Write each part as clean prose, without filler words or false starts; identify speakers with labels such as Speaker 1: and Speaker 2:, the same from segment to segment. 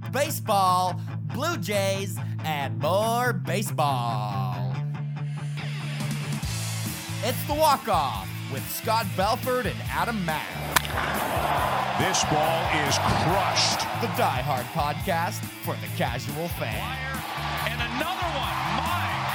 Speaker 1: baseball, Blue Jays, and more baseball. It's The Walk-Off with Scott Belford and Adam Mack.
Speaker 2: This ball is crushed.
Speaker 1: The Die Hard podcast for the casual fan.
Speaker 2: And another one. My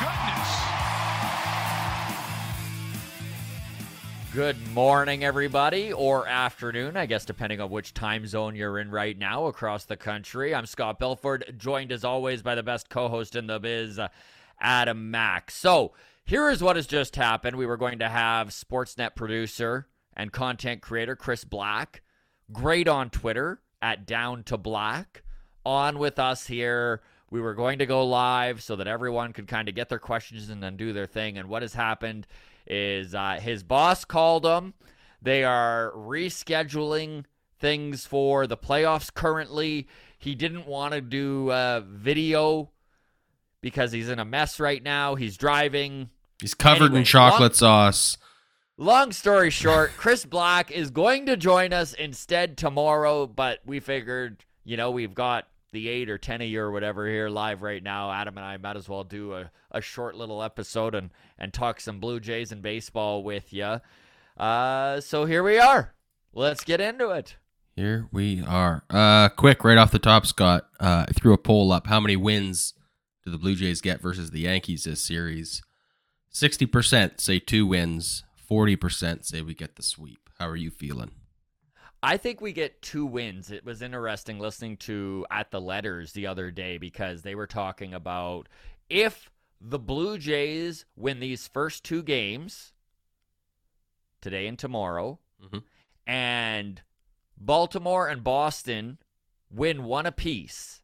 Speaker 2: goodness.
Speaker 3: Good morning, everybody, or afternoon, I guess, depending on which time zone you're in right now across the country. I'm Scott Belford, joined as always by the best co-host in the biz, Adam Mack. So, here is what has just happened. We were going to have Sportsnet producer and content creator Chris Black, great on Twitter at Down to Black, on with us here. We were going to go live so that everyone could kind of get their questions and then do their thing. And what has happened is his boss called him. They are rescheduling things for the playoffs currently. He didn't want to do video because he's in a mess right now. He's driving.
Speaker 4: He's covered in chocolate sauce.
Speaker 3: Long story short, Chris Black is going to join us instead tomorrow, but we figured, we've got the 8 or 10 of you or whatever here live right now. Adam and I might as well do a short little episode and talk some Blue Jays and baseball with you. So here we are. Let's get into it.
Speaker 4: Here we are. Quick, right off the top, Scott, I threw a poll up. How many wins do the Blue Jays get versus the Yankees this series? 60% say 2 wins. 40% say we get the sweep. How are you feeling?
Speaker 3: I think we get 2 wins. It was interesting listening to At the Letters the other day because they were talking about if the Blue Jays win these first 2 games, today and tomorrow, and Baltimore and Boston win 1 apiece.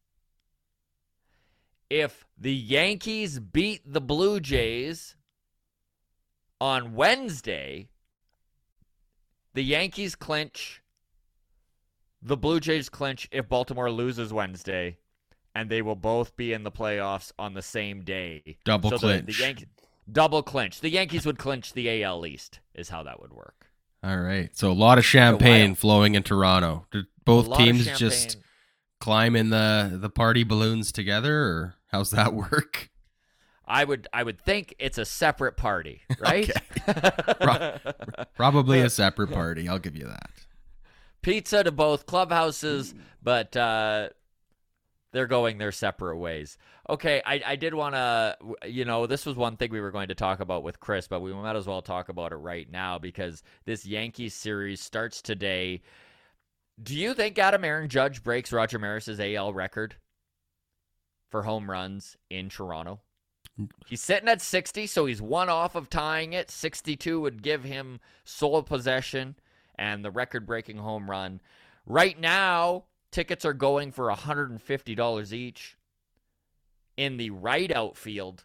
Speaker 3: If the Yankees beat the Blue Jays on Wednesday, the Yankees clinch, the Blue Jays clinch if Baltimore loses Wednesday, and they will both be in the playoffs on the same day.
Speaker 4: Double clinch.
Speaker 3: Double clinch. The Yankees would clinch the AL East, is how that would work.
Speaker 4: All right. So a lot of champagne flowing in Toronto. Did both teams just climb in the party balloons together, or how's that work?
Speaker 3: I would think it's a separate party, right?
Speaker 4: Okay. Probably a separate party. I'll give you that.
Speaker 3: Pizza to both clubhouses, but they're going their separate ways. Okay, I did want to, this was one thing we were going to talk about with Chris, but we might as well talk about it right now because this Yankees series starts today. Do you think Aaron Judge breaks Roger Maris's AL record for home runs in Toronto? He's sitting at 60, so he's 1 off of tying it. 62 would give him sole possession and the record-breaking home run. Right now, tickets are going for $150 each. In the right outfield,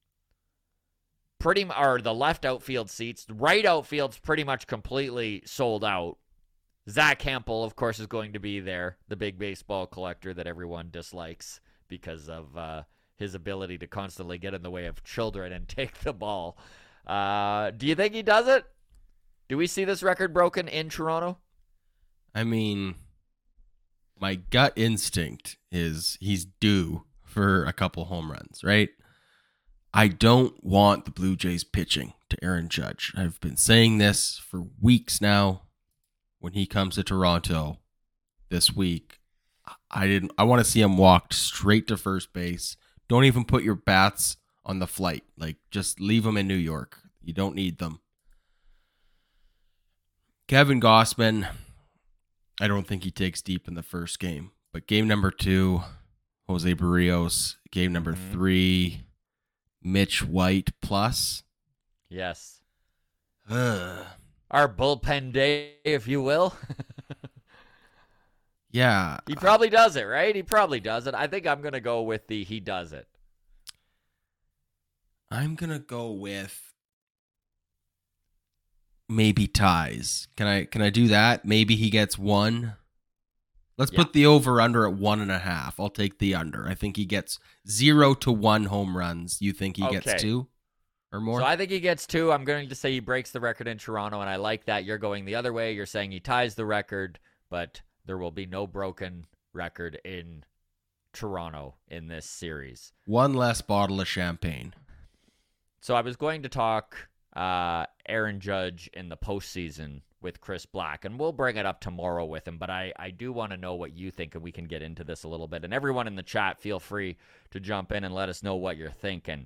Speaker 3: the left outfield seats, the right outfield's pretty much completely sold out. Zach Campbell, of course, is going to be there, the big baseball collector that everyone dislikes because of his ability to constantly get in the way of children and take the ball. Do you think he does it? Do we see this record broken in Toronto?
Speaker 4: I mean, my gut instinct is he's due for a couple home runs, right? I don't want the Blue Jays pitching to Aaron Judge. I've been saying this for weeks now. When he comes to Toronto this week, I want to see him walk straight to first base. Don't even put your bats on the flight. Just leave them in New York. You don't need them. Kevin Gausman, I don't think he takes deep in the first game. But game number 2, Jose Barrios. Game number 3, Mitch White plus.
Speaker 3: Yes. Our bullpen day, if you will.
Speaker 4: Yeah.
Speaker 3: He probably does it, right? He probably does it. I think I'm going to go with he does it.
Speaker 4: I'm going to go with maybe ties. Can I do that? Maybe he gets 1. Let's put the over-under at 1.5. I'll take the under. I think he gets 0 to 1 home runs. You think he gets 2 or more?
Speaker 3: So I think he gets 2. I'm going to say he breaks the record in Toronto, and I like that. You're going the other way. You're saying he ties the record, but there will be no broken record in Toronto in this series.
Speaker 4: One less bottle of champagne.
Speaker 3: So I was going to talk Aaron Judge in the postseason with Chris Black, and we'll bring it up tomorrow with him, but I do want to know what you think, and we can get into this a little bit. And everyone in the chat, feel free to jump in and let us know what you're thinking.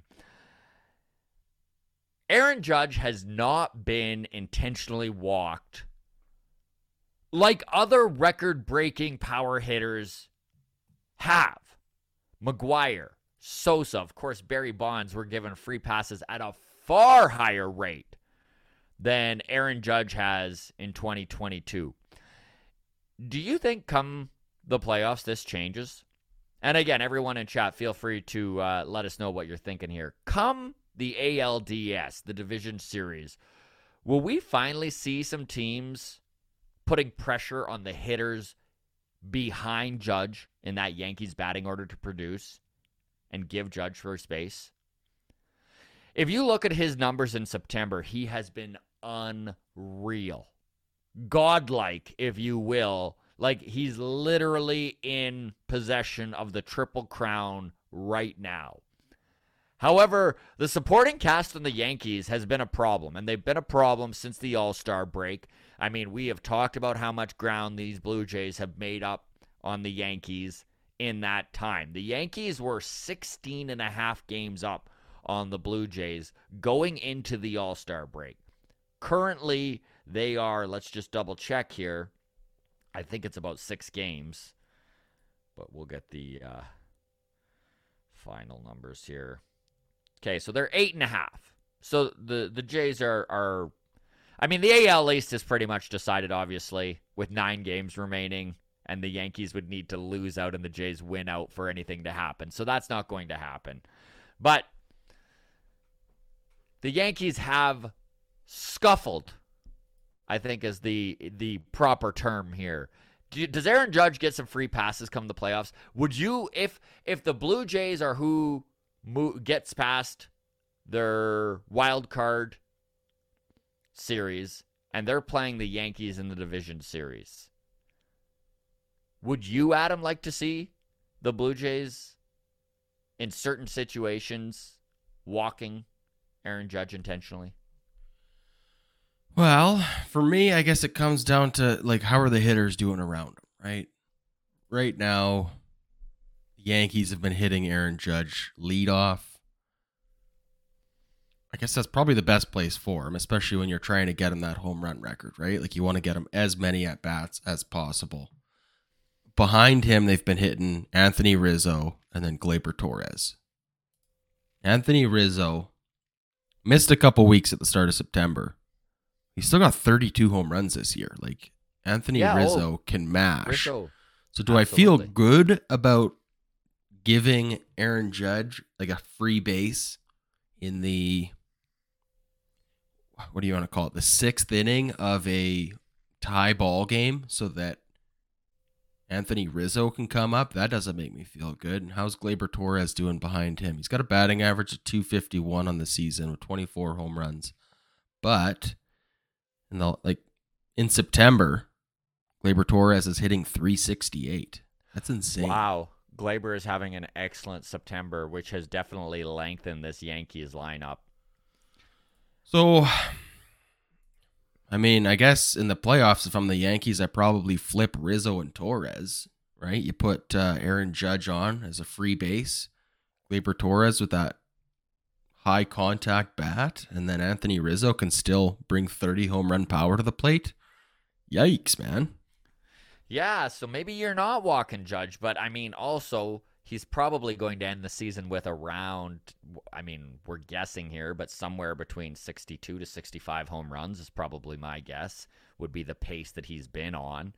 Speaker 3: Aaron Judge has not been intentionally walked like other record-breaking power hitters have. McGuire, Sosa, of course, Barry Bonds were given free passes at a far higher rate than Aaron Judge has in 2022. Do you think come the playoffs this changes? And again, everyone in chat, feel free to let us know what you're thinking here. Come the ALDS, the Division Series, will we finally see some teams putting pressure on the hitters behind Judge in that Yankees batting order to produce and give Judge first base? If you look at his numbers in September, he has been unreal. Godlike, if you will. Like, he's literally in possession of the Triple Crown right now. However, the supporting cast on the Yankees has been a problem, and they've been a problem since the All-Star break. I mean, we have talked about how much ground these Blue Jays have made up on the Yankees in that time. The Yankees were 16 and a half games up on the Blue Jays going into the All-Star break. Currently, they are, let's just double check here. I think it's about 6 games, but we'll get the final numbers here. Okay, so they're 8.5. So the Jays are I mean, the AL East is pretty much decided, obviously, with 9 games remaining, and the Yankees would need to lose out and the Jays win out for anything to happen. So that's not going to happen. But the Yankees have scuffled, I think is the proper term here. Does Aaron Judge get some free passes come the playoffs? Would you, if the Blue Jays are who gets past their wild card series and they're playing the Yankees in the division series, would you, Adam, like to see the Blue Jays in certain situations walking Aaron Judge intentionally?
Speaker 4: Well, for me, I guess it comes down to, like, how are the hitters doing around him, right? Right now, the Yankees have been hitting Aaron Judge leadoff. I guess that's probably the best place for him, especially when you're trying to get him that home run record, right? Like, you want to get him as many at-bats as possible. Behind him, they've been hitting Anthony Rizzo and then Gleyber Torres. Anthony Rizzo missed a couple weeks at the start of September. He's still got 32 home runs this year. Like, Anthony Rizzo can mash.
Speaker 3: Rizzo.
Speaker 4: So do
Speaker 3: Absolutely.
Speaker 4: I feel good about giving Aaron Judge like a free base in the, what do you want to call it, the 6th inning of a tie ball game so that Anthony Rizzo can come up? That doesn't make me feel good. And how's Gleyber Torres doing behind him? He's got a batting average of 251 on the season with 24 home runs. But in September, Gleyber Torres is hitting 368. That's insane.
Speaker 3: Wow. Gleyber is having an excellent September, which has definitely lengthened this Yankees lineup.
Speaker 4: So, I mean, I guess in the playoffs, if I'm the Yankees, I probably flip Rizzo and Torres, right? You put Aaron Judge on as a free base, Gleyber Torres with that high contact bat, and then Anthony Rizzo can still bring 30 home run power to the plate. Yikes, man.
Speaker 3: Yeah, so maybe you're not walking Judge, but I mean, also, he's probably going to end the season with around, I mean, we're guessing here, but somewhere between 62 to 65 home runs is probably my guess, would be the pace that he's been on.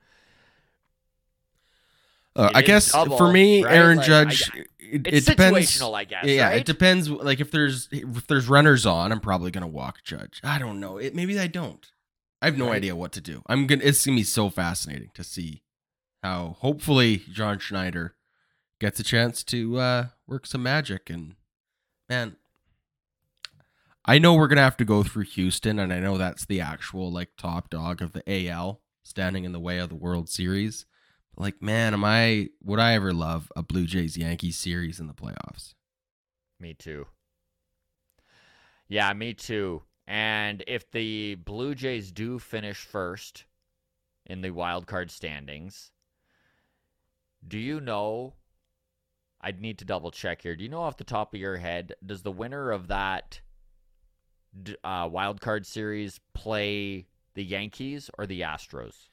Speaker 4: I guess
Speaker 3: double,
Speaker 4: for me,
Speaker 3: right?
Speaker 4: Aaron
Speaker 3: Like,
Speaker 4: Judge,
Speaker 3: it's
Speaker 4: it depends.
Speaker 3: situational, I guess.
Speaker 4: Yeah,
Speaker 3: right?
Speaker 4: it depends. Like if there's runners on, I'm probably gonna walk Judge. I don't know. Maybe I don't. I have no idea what to do. It's gonna be so fascinating to see how hopefully John Schneider gets a chance to work some magic. And man, I know we're gonna have to go through Houston, and I know that's the actual like top dog of the AL, standing in the way of the World Series. Like, man, would I ever love a Blue Jays Yankees series in the playoffs?
Speaker 3: Me too. Yeah, me too. And if the Blue Jays do finish first in the wild card standings, do you know, I'd need to double check here. Do you know off the top of your head, does the winner of that wild card series play the Yankees or the Astros?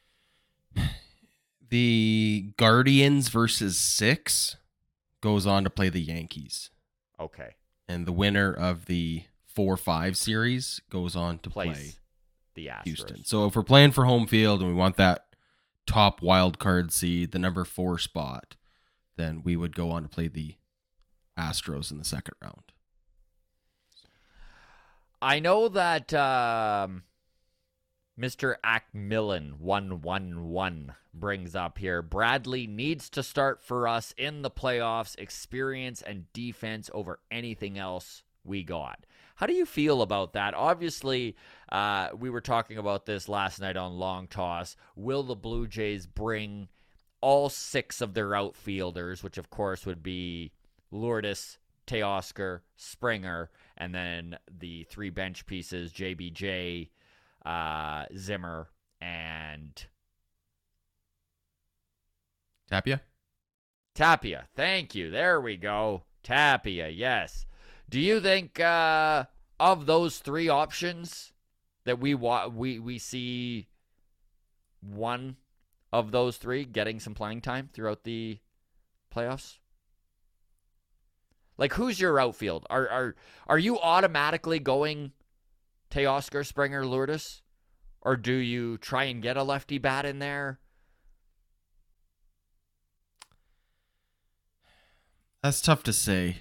Speaker 4: The Guardians versus 6 goes on to play the Yankees.
Speaker 3: Okay.
Speaker 4: And the winner of the 4-5 series goes on to play
Speaker 3: the Astros.
Speaker 4: Houston. So if we're playing for home field and we want that top wild card seed, the number 4 spot, then we would go on to play the Astros in the second round.
Speaker 3: I know that Mr. Ackmillan 111 brings up here, Bradley needs to start for us in the playoffs, experience and defense over anything else we got. How do you feel about that? Obviously, we were talking about this last night on Long Toss. Will the Blue Jays bring all 6 of their outfielders, which of course would be Lourdes, Teoscar, Springer, and then the 3 bench pieces, JBJ, Zimmer, and Tapia. Thank you. There we go. Tapia, yes. Do you think of those 3 options that we see one of those 3 getting some playing time throughout the playoffs? Like, who's your outfield? Are you automatically going Teoscar, Springer, Lourdes? Or do you try and get a lefty bat in there?
Speaker 4: That's tough to say.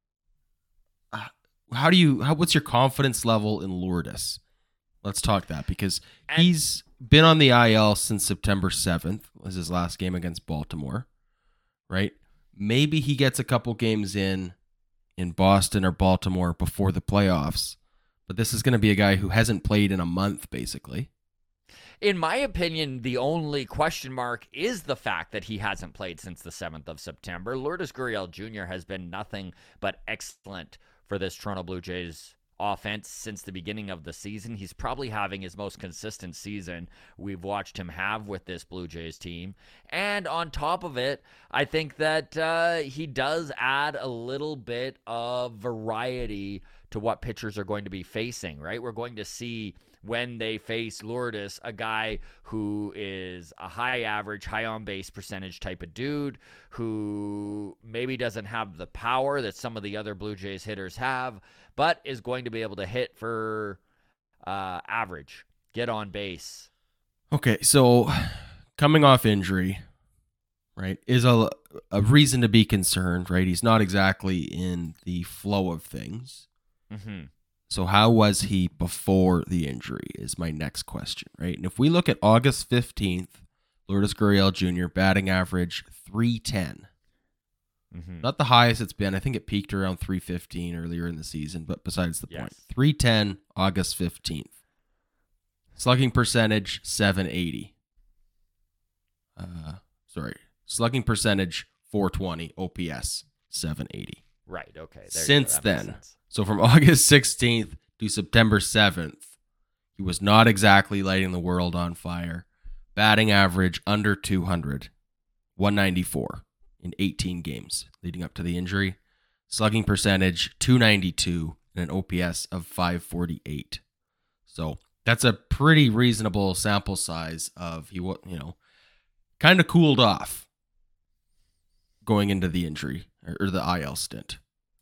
Speaker 4: What's your confidence level in Lourdes? Let's talk that, because he's been on the IL since September 7th, was his last game against Baltimore, right? Maybe he gets a couple games in Boston or Baltimore before the playoffs, but this is going to be a guy who hasn't played in a month, basically.
Speaker 3: In my opinion, the only question mark is the fact that he hasn't played since the 7th of September. Lourdes Gurriel Jr. has been nothing but excellent for this Toronto Blue Jays offense since the beginning of the season. He's probably having his most consistent season we've watched him have with this Blue Jays team. And on top of it, I think that he does add a little bit of variety to what pitchers are going to be facing, right? We're going to see, when they face Lourdes, a guy who is a high average, high on base percentage type of dude who maybe doesn't have the power that some of the other Blue Jays hitters have, but is going to be able to hit for average, get on base.
Speaker 4: Okay, so coming off injury, right, is a reason to be concerned, right? He's not exactly in the flow of things.
Speaker 3: Mm-hmm.
Speaker 4: So how was he before the injury is my next question, right? And if we look at August 15th, Lourdes Gurriel Jr., batting average 310.
Speaker 3: Mm-hmm.
Speaker 4: Not the highest it's been. I think it peaked around 315 earlier in the season, but besides the point. 310, August 15th. Slugging percentage, 780. Slugging percentage, 420. OPS, 780.
Speaker 3: Right, okay.
Speaker 4: Since then, so from August 16th to September 7th, he was not exactly lighting the world on fire. Batting average under 200, 194 in 18 games leading up to the injury. Slugging percentage, 292, and an OPS of 548. So that's a pretty reasonable sample size of he kind of cooled off going into the injury or the IL stint.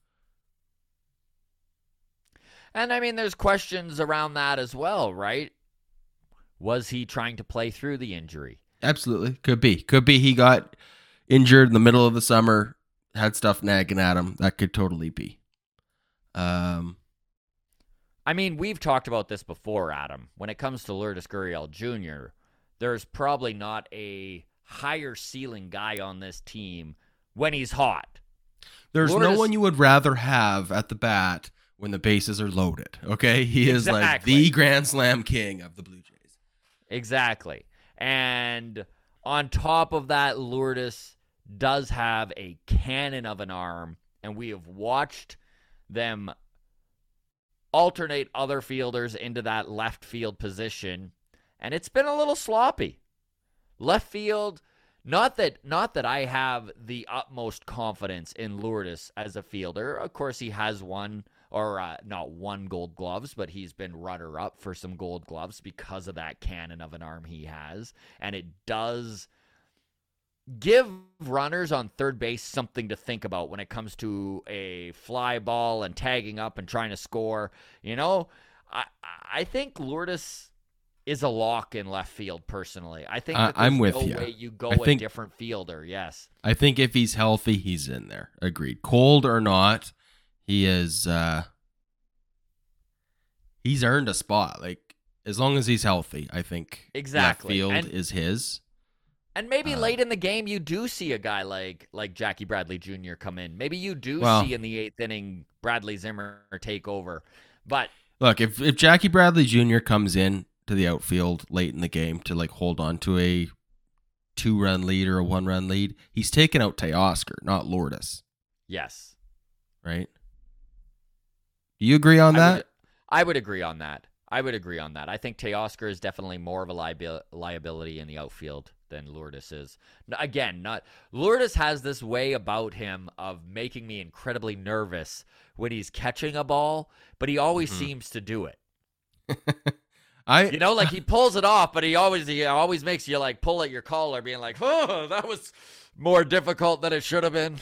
Speaker 3: And I mean, there's questions around that as well, right? Was he trying to play through the injury?
Speaker 4: Absolutely. Could be he got injured in the middle of the summer, had stuff nagging at him. That could totally be.
Speaker 3: I mean, we've talked about this before, Adam. When it comes to Lourdes Gurriel Jr., there's probably not a higher ceiling guy on this team when he's hot.
Speaker 4: There's no one you would rather have at the bat when the bases are loaded, okay? He is like the Grand Slam king of the Blue Jays.
Speaker 3: Exactly. And On top of that, Lourdes does have a cannon of an arm, and we have watched them alternate other fielders into that left field position, and it's been a little sloppy. Left field, not that I have the utmost confidence in Lourdes as a fielder. Of course, he has not won Gold Gloves, but he's been runner-up for some Gold Gloves because of that cannon of an arm he has, and it does give runners on third base something to think about when it comes to a fly ball and tagging up and trying to score. I think Lourdes is a lock in left field, personally. I think that
Speaker 4: I'm with
Speaker 3: no
Speaker 4: you.
Speaker 3: way you go
Speaker 4: a
Speaker 3: different fielder, yes.
Speaker 4: I think if he's healthy, he's in there. Agreed. Cold or not, he is he's earned a spot. Like, as long as he's healthy, I think
Speaker 3: exactly.
Speaker 4: Left field is his.
Speaker 3: And maybe late in the game, you do see a guy like Jackie Bradley Jr. come in. Maybe you do see in the 8th inning Bradley Zimmer take over. But
Speaker 4: look, if Jackie Bradley Jr. comes in to the outfield late in the game to hold on to a 2-run lead or a 1-run lead, he's taking out Teoscar, not Lourdes.
Speaker 3: Yes.
Speaker 4: Right? Do you agree on that?
Speaker 3: I would agree on that. I think Teoscar is definitely more of a liability in the outfield than Lourdes is. Again, Lourdes has this way about him of making me incredibly nervous when he's catching a ball, but he always seems to do it. He pulls it off, but he always makes you pull at your collar, being like, "Oh, that was more difficult than it should have been."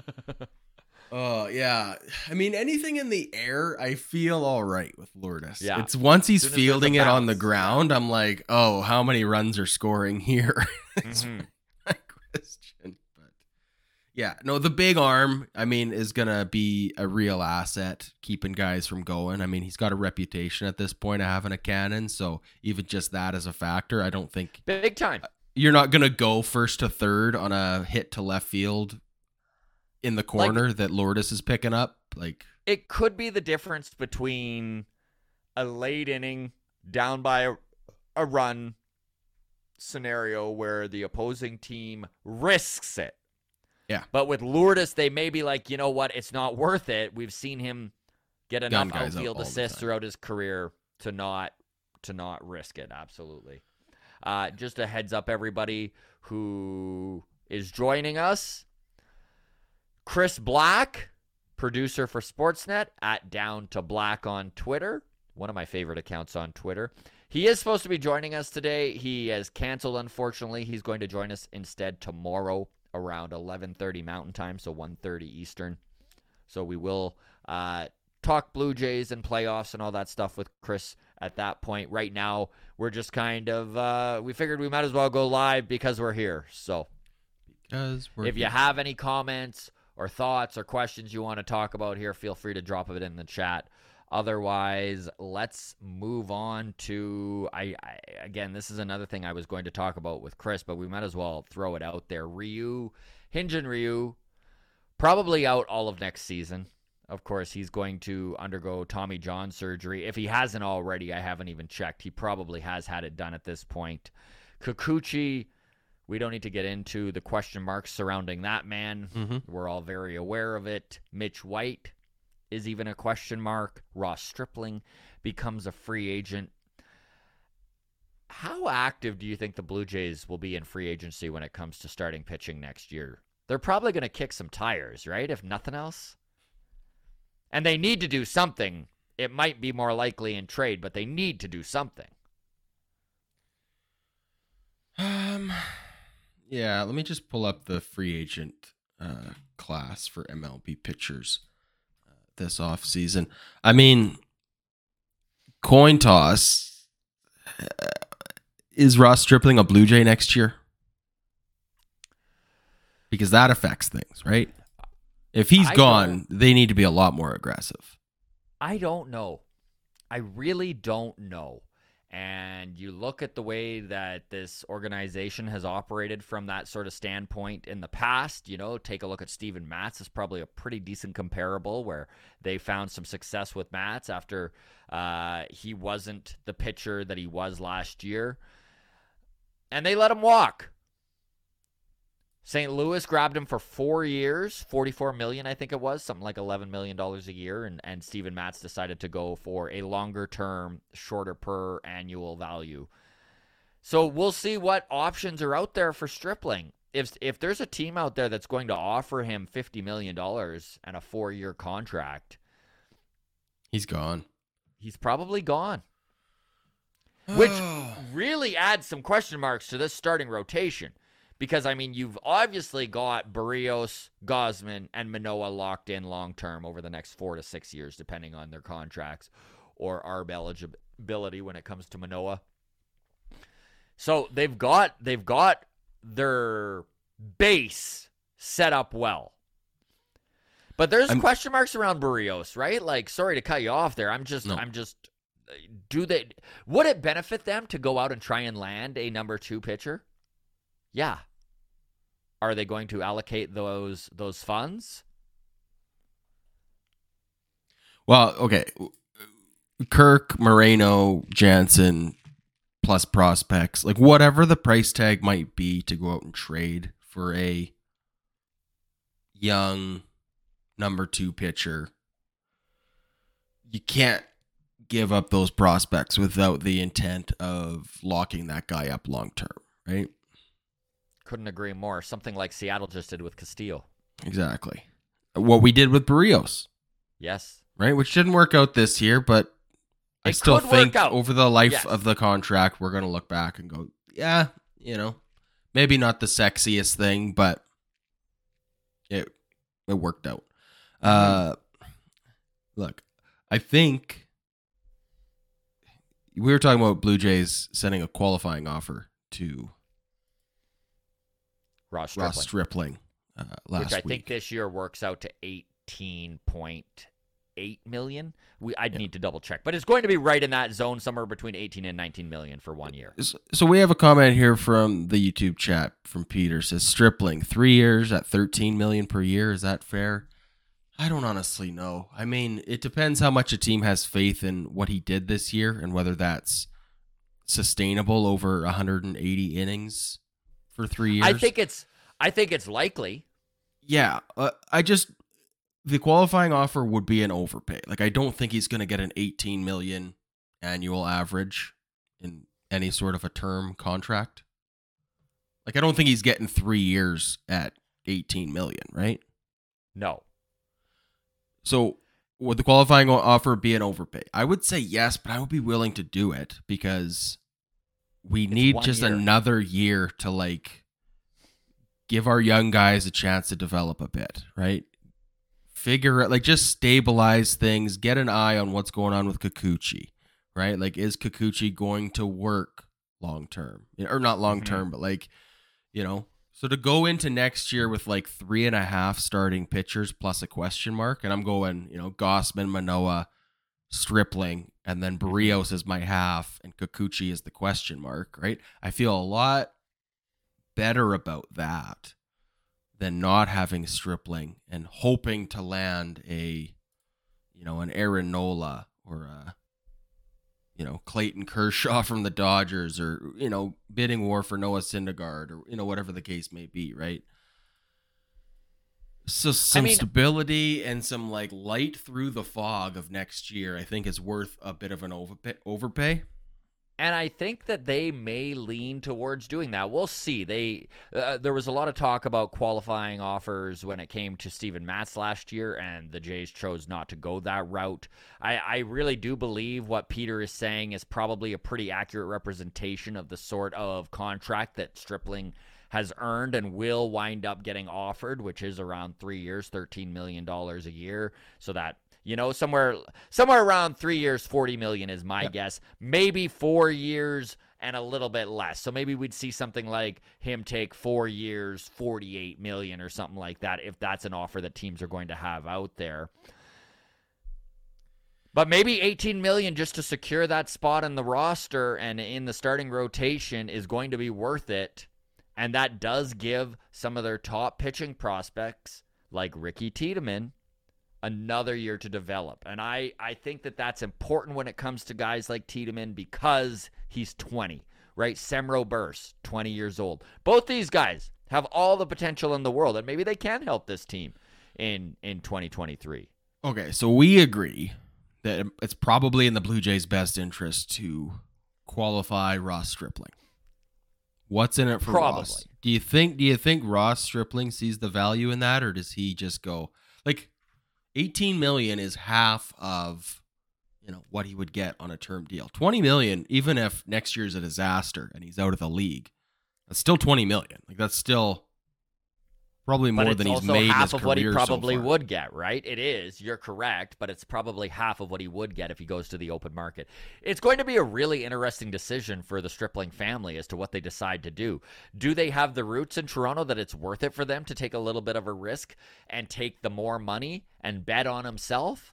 Speaker 4: Oh, yeah. I mean, anything in the air, I feel all right with Lourdes.
Speaker 3: Yeah.
Speaker 4: It's once he's fielding it on the ground, I'm like, oh, how many runs are scoring here? That's my question. But yeah, no, the big arm, is going to be a real asset, keeping guys from going. He's got a reputation at this point of having a cannon, so even just that is a factor. I don't think...
Speaker 3: Big time.
Speaker 4: You're not going to go first to third on a hit to left field in the corner that Lourdes is picking up.
Speaker 3: It could be the difference between a late inning down by a run scenario where the opposing team risks it.
Speaker 4: Yeah.
Speaker 3: But with Lourdes, they may be like, you know what, it's not worth it. We've seen him get enough outfield assists throughout his career to not risk it. Absolutely. Just a heads up, everybody who is joining us. Chris Black, producer for Sportsnet, at Down to Black on Twitter. One of my favorite accounts on Twitter. He is supposed to be joining us today. He has canceled, unfortunately. He's going to join us instead tomorrow around 11:30 Mountain Time, so 1:30 Eastern. So we will talk Blue Jays and playoffs and all that stuff with Chris at that point. Right now, we're just kind of, we figured we might as well go live because we're here. So if you have any comments or thoughts or questions you want to talk about here, feel free to drop it in the chat. Otherwise, let's move on to, again, this is another thing I was going to talk about with Chris, but we might as well throw it out there. Hyun-Jin Ryu, probably out all of next season. Of course, he's going to undergo Tommy John surgery. If he hasn't already, I haven't even checked. He probably has had it done at this point. Kikuchi, we don't need to get into the question marks surrounding that man. We're all very aware of it. Mitch White is even a question mark. Ross Stripling becomes a free agent. How active do you think the Blue Jays will be in free agency when it comes to starting pitching next year? They're probably going to kick some tires, right? If nothing else. And they need to do something. It might be more likely in trade, but they need to do something.
Speaker 4: Yeah, let me just pull up the free agent class for MLB pitchers this offseason. Coin toss. Is Ross Stripling a Blue Jay next year? Because that affects things, right? If he's gone, they need to be a lot more aggressive.
Speaker 3: I don't know. I really don't know. And you look at the way that this organization has operated from that sort of standpoint in the past, take a look at Steven Matz is probably a pretty decent comparable where they found some success with Matz after he wasn't the pitcher that he was last year. And they let him walk. St. Louis grabbed him for 4 years, $44 million, I think it was, something like $11 million a year, and Steven Matz decided to go for a longer term, shorter per annual value. So we'll see what options are out there for Stripling. If there's a team out there that's going to offer him $50 million and a 4-year contract,
Speaker 4: he's gone.
Speaker 3: He's probably gone. Which really adds some question marks to this starting rotation. Because, I mean, you've obviously got Barrios, Gausman, and Manoah locked in long-term over the next 4 to 6 years, depending on their contracts or ARB eligibility when it comes to Manoah. So they've got their base set up well. But there's question marks around Barrios, right? Like, sorry to cut you off there. Would it benefit them to go out and try and land a number 2 pitcher? Yeah. Are they going to allocate those funds?
Speaker 4: Well, okay. Kirk, Moreno, Jansen, plus prospects, like whatever the price tag might be to go out and trade for a young number 2 pitcher, you can't give up those prospects without the intent of locking that guy up long term, right?
Speaker 3: Couldn't agree more. Something like Seattle just did with Castillo.
Speaker 4: Exactly. What we did with Barrios.
Speaker 3: Yes.
Speaker 4: Right? Which didn't work out this year, but I still think over the life of the contract, we're going to look back and go, yeah, maybe not the sexiest thing, but it worked out. Look, I think we were talking about Blue Jays sending a qualifying offer to
Speaker 3: Ross
Speaker 4: Stripling last
Speaker 3: week. Which I
Speaker 4: week.
Speaker 3: think this year works out to $18.8 million. I'd need to double check, but it's going to be right in that zone, somewhere between 18 and 19 million for 1 year.
Speaker 4: So we have a comment here from the YouTube chat from Peter. Says Stripling 3 years at 13 million per year. Is that fair? I don't honestly know. I mean, it depends how much a team has faith in what he did this year and whether that's sustainable over 180 innings for 3 years.
Speaker 3: I think it's likely.
Speaker 4: Yeah, the qualifying offer would be an overpay. Like, I don't think he's going to get an 18 million annual average in any sort of a term contract. Like, I don't think he's getting 3 years at 18 million, right?
Speaker 3: No.
Speaker 4: So would the qualifying offer be an overpay? I would say yes, but I would be willing to do it because we need just another year to, like, give our young guys a chance to develop a bit, right? Figure out, like, just stabilize things, get an eye on what's going on with Kikuchi, right? Like, is Kikuchi going to work long term? Or not long term, but like, so to go into next year with like 3.5 starting pitchers plus a question mark, and I'm going, Gausman, Manoah, Stripling, and then Barrios is my half, and Kikuchi is the question mark, right? I feel a lot better about that than not having Stripling and hoping to land an Aaron Nola or a, Clayton Kershaw from the Dodgers, or, bidding war for Noah Syndergaard, or, whatever the case may be, right? So stability and some, like, light through the fog of next year, I think, is worth a bit of an overpay.
Speaker 3: And I think that they may lean towards doing that. We'll see. There was a lot of talk about qualifying offers when it came to Steven Matz last year, and the Jays chose not to go that route. I really do believe what Peter is saying is probably a pretty accurate representation of the sort of contract that Stripling has earned and will wind up getting offered, which is around 3 years, $13 million a year. So that, somewhere around 3 years, 40 million is my guess. Maybe 4 years and a little bit less. So maybe we'd see something like him take 4 years, 48 million or something like that, if that's an offer that teams are going to have out there. But maybe 18 million just to secure that spot in the roster and in the starting rotation is going to be worth it. And that does give some of their top pitching prospects, like Ricky Tiedemann, another year to develop. And I think that that's important when it comes to guys like Tiedemann because he's 20, right? Semro Burst, 20 years old. Both these guys, have all the potential in the world, and maybe they can help this team in 2023.
Speaker 4: Okay, so we agree that it's probably in the Blue Jays' best interest to qualify Ross Stripling. What's in it for Ross? Do you think Ross Stripling sees the value in that, or does he just go like $18 million is half of what he would get on a term deal? $20 million, even if next year's a disaster and he's out of the league, that's still $20 million. Like that's still probably more than he's made in his career so far.
Speaker 3: Half of what he probably would get, right? It is. You're correct, but it's probably half of what he would get if he goes to the open market. It's going to be a really interesting decision for the Stripling family as to what they decide to do. Do they have the roots in Toronto that it's worth it for them to take a little bit of a risk and take the more money and bet on himself?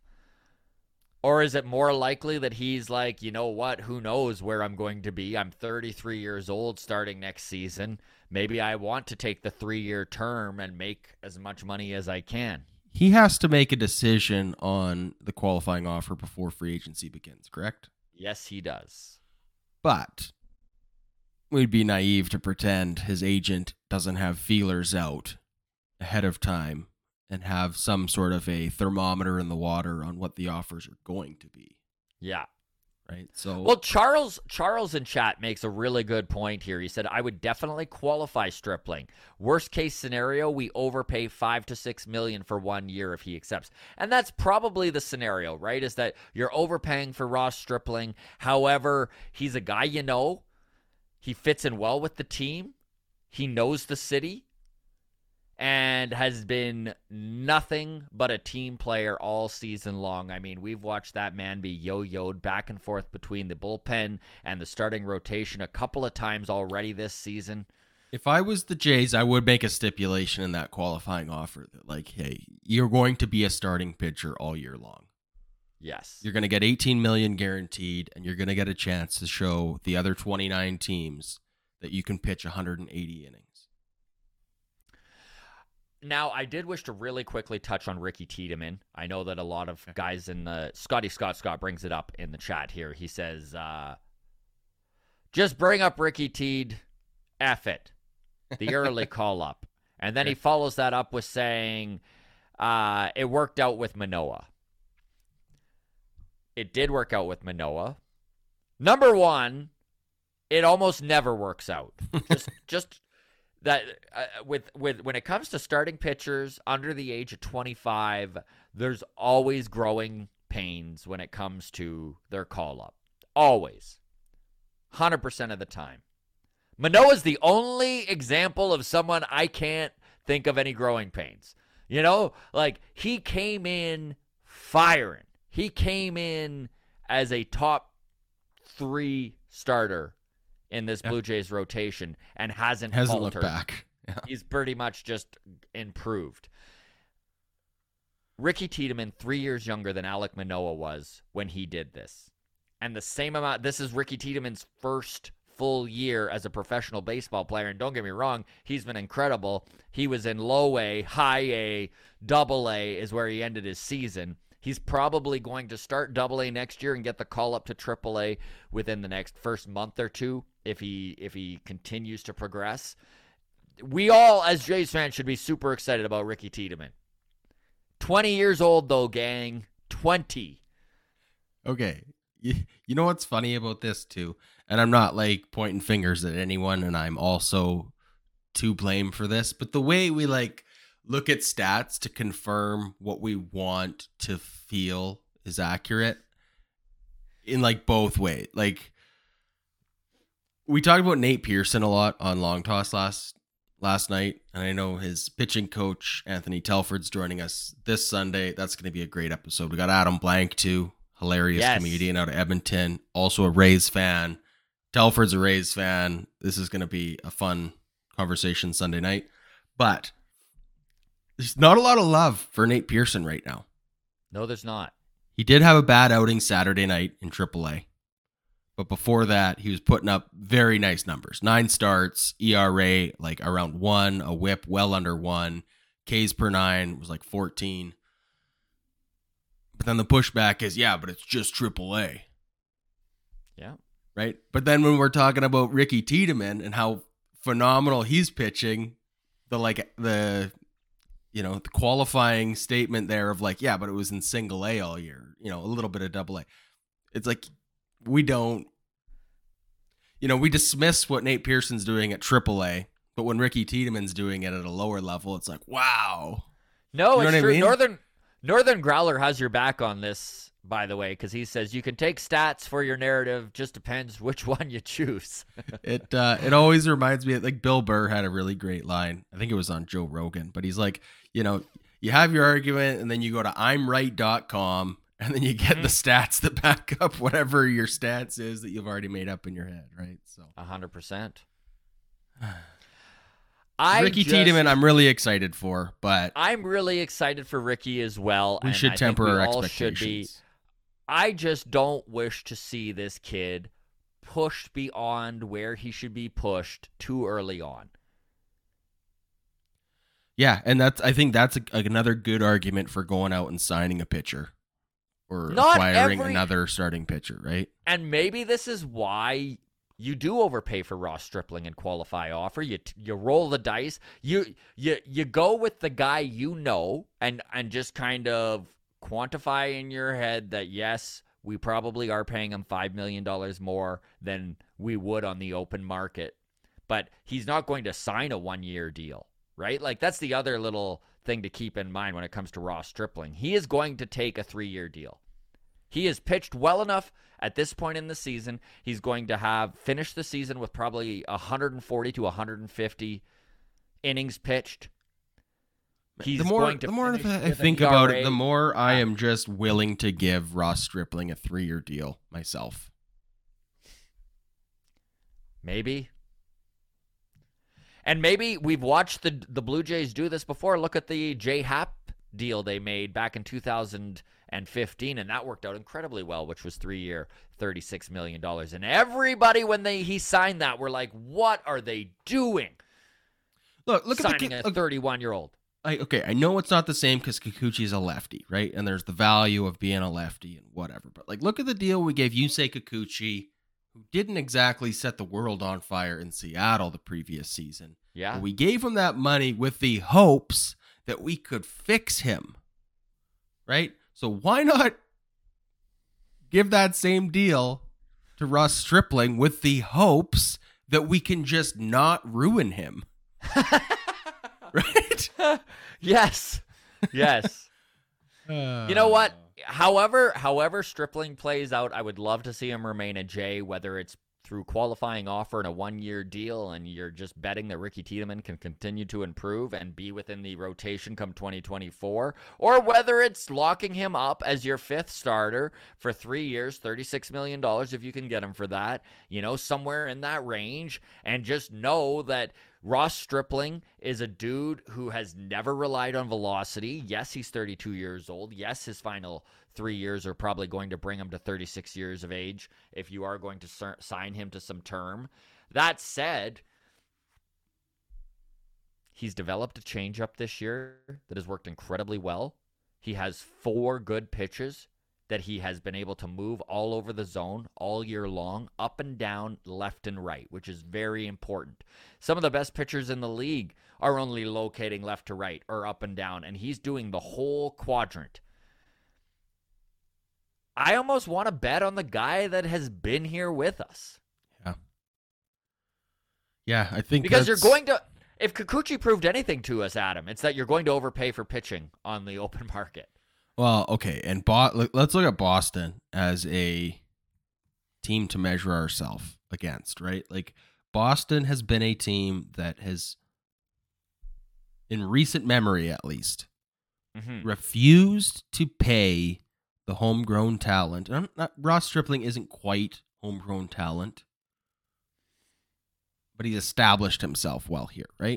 Speaker 3: Or is it more likely that he's like, you know what, who knows where I'm going to be? I'm 33 years old starting next season. Maybe I want to take the 3-year term and make as much money as I can.
Speaker 4: He has to make a decision on the qualifying offer before free agency begins, correct?
Speaker 3: Yes, he does.
Speaker 4: But we'd be naive to pretend his agent doesn't have feelers out ahead of time and have some sort of a thermometer in the water on what the offers are going to be.
Speaker 3: Yeah.
Speaker 4: Right. So
Speaker 3: well, Charles in chat makes a really good point here. He said, I would definitely qualify Stripling. Worst case scenario, we overpay $5 to $6 million for 1 year if he accepts. And that's probably the scenario, right? Is that you're overpaying for Ross Stripling. However, he's a guy he fits in well with the team. He knows the city. And has been nothing but a team player all season long. I mean, we've watched that man be yo-yoed back and forth between the bullpen and the starting rotation a couple of times already this season.
Speaker 4: If I was the Jays, I would make a stipulation in that qualifying offer that, like, hey, you're going to be a starting pitcher all year long.
Speaker 3: Yes.
Speaker 4: You're going to get $18 million guaranteed, and you're going to get a chance to show the other 29 teams that you can pitch 180 innings.
Speaker 3: Now, I did wish to really quickly touch on Ricky Tiedemann. I know that a lot of guys in the Scott brings it up in the chat here. He says, just bring up Ricky Tied, F it, the early call up. And then he follows that up with saying, it worked out with Manoah. It did work out with Manoah. Number one, it almost never works out. Just that with when it comes to starting pitchers under the age of 25, there's always growing pains when it comes to their call-up. Always. 100% of the time. Manoah's the only example of someone I can't think of any growing pains. Like he came in firing. He came in as a top 3 starter in this Blue Jays rotation and hasn't
Speaker 4: looked back. Yeah.
Speaker 3: He's pretty much just improved. Ricky Tiedemann, 3 years younger than Alek Manoah was when he did this. And the same amount, this is Ricky Tiedemann's first full year as a professional baseball player. And don't get me wrong, he's been incredible. He was in low A, high A, double A is where he ended his season. He's probably going to start double A next year and get the call up to triple A within the first month or two if he continues to progress. We all, as Jays fans, should be super excited about Ricky Tiedemann. 20 years old, though, gang. 20.
Speaker 4: Okay. You know what's funny about this, too? And I'm not, like, pointing fingers at anyone, and I'm also to blame for this. But the way we, like, look at stats to confirm what we want to feel is accurate in, like, both ways. Like, we talked about Nate Pearson a lot on Long Toss last night, and I know his pitching coach, Anthony Telford's joining us this Sunday. That's going to be a great episode. We got Adam Blank, too. Hilarious comedian out of Edmonton. Also a Rays fan. Telford's a Rays fan. This is going to be a fun conversation Sunday night. But there's not a lot of love for Nate Pearson right now.
Speaker 3: No, there's not.
Speaker 4: He did have a bad outing Saturday night in AAA. But before that, he was putting up very nice numbers. 9 starts, ERA like around 1, a whip well under 1. Ks per 9 was like 14. But then the pushback is, yeah, but it's just AAA.
Speaker 3: Yeah.
Speaker 4: Right? But then when we're talking about Ricky Tiedemann and how phenomenal he's pitching the qualifying statement there of like, yeah, but it was in single A all year, a little bit of double A. It's like, we dismiss what Nate Pearson's doing at triple A, but when Ricky Tiedemann's doing it at a lower level, it's like, wow.
Speaker 3: No,
Speaker 4: you know
Speaker 3: it's true.
Speaker 4: what I mean?
Speaker 3: Northern Growler has your back on this, by the way, because he says you can take stats for your narrative, just depends which one you choose.
Speaker 4: It always reminds me of, like, Bill Burr had a really great line. I think it was on Joe Rogan, but he's like, you have your argument and then you go to imright.com and then you get the stats that back up whatever your stance is that you've already made up in your head, right? So
Speaker 3: 100%.
Speaker 4: Ricky Tiedemann, I'm really excited for, but
Speaker 3: I'm really excited for Ricky as well.
Speaker 4: We should temper our expectations.
Speaker 3: I just don't wish to see this kid pushed beyond where he should be pushed too early on.
Speaker 4: Yeah, and I think that's another good argument for going out and signing a pitcher or acquiring another starting pitcher, right?
Speaker 3: And maybe this is why you do overpay for Ross Stripling and qualify offer. You roll the dice. You go with the guy and just kind of quantify in your head that, yes, we probably are paying him $5 million more than we would on the open market. But he's not going to sign a 1-year deal, right? Like, that's the other little thing to keep in mind when it comes to Ross Stripling. He is going to take a 3-year deal. He has pitched well enough at this point in the season. He's going to have finished the season with probably 140 to 150 innings pitched.
Speaker 4: The more I think about it, the more I am just willing to give Ross Stripling a 3-year deal myself.
Speaker 3: Maybe. And maybe we've watched the Blue Jays do this before. Look at the J Happ deal they made back in 2015, and that worked out incredibly well, which was 3-year, $36 million. And everybody, when he signed that, were like, what are they doing?
Speaker 4: Look
Speaker 3: signing
Speaker 4: at
Speaker 3: a 31-year-old.
Speaker 4: I know it's not the same because Kikuchi's a lefty, right? And there's the value of being a lefty and whatever. But, like, look at the deal we gave Yusei Kikuchi, who didn't exactly set the world on fire in Seattle the previous season.
Speaker 3: Yeah.
Speaker 4: But we gave him that money with the hopes that we could fix him, right? So why not give that same deal to Ross Stripling with the hopes that we can just not ruin him? Right?
Speaker 3: Yes. You know what? However Stripling plays out, I would love to see him remain a J, whether it's through qualifying offer and a 1-year deal, and you're just betting that Ricky Tiedemann can continue to improve and be within the rotation come 2024, or whether it's locking him up as your 5th starter for 3 years, $36 million if you can get him for that, somewhere in that range, and just know that Ross Stripling is a dude who has never relied on velocity. Yes, he's 32 years old. Yes, his final 3 years are probably going to bring him to 36 years of age if you are going to sign him to some term. That said, he's developed a changeup this year that has worked incredibly well. He has 4 good pitches that he has been able to move all over the zone all year long, up and down, left and right, which is very important. Some of the best pitchers in the league are only locating left to right or up and down, and he's doing the whole quadrant. I almost want to bet on the guy that has been here with us.
Speaker 4: Yeah, I think
Speaker 3: because you're going to, if Kikuchi proved anything to us, Adam, it's that you're going to overpay for pitching on the open market.
Speaker 4: Well, okay, and let's look at Boston as a team to measure ourselves against, right? Like, Boston has been a team that has, in recent memory at least, refused to pay the homegrown talent. And Ross Stripling isn't quite homegrown talent, but he's established himself well here, right?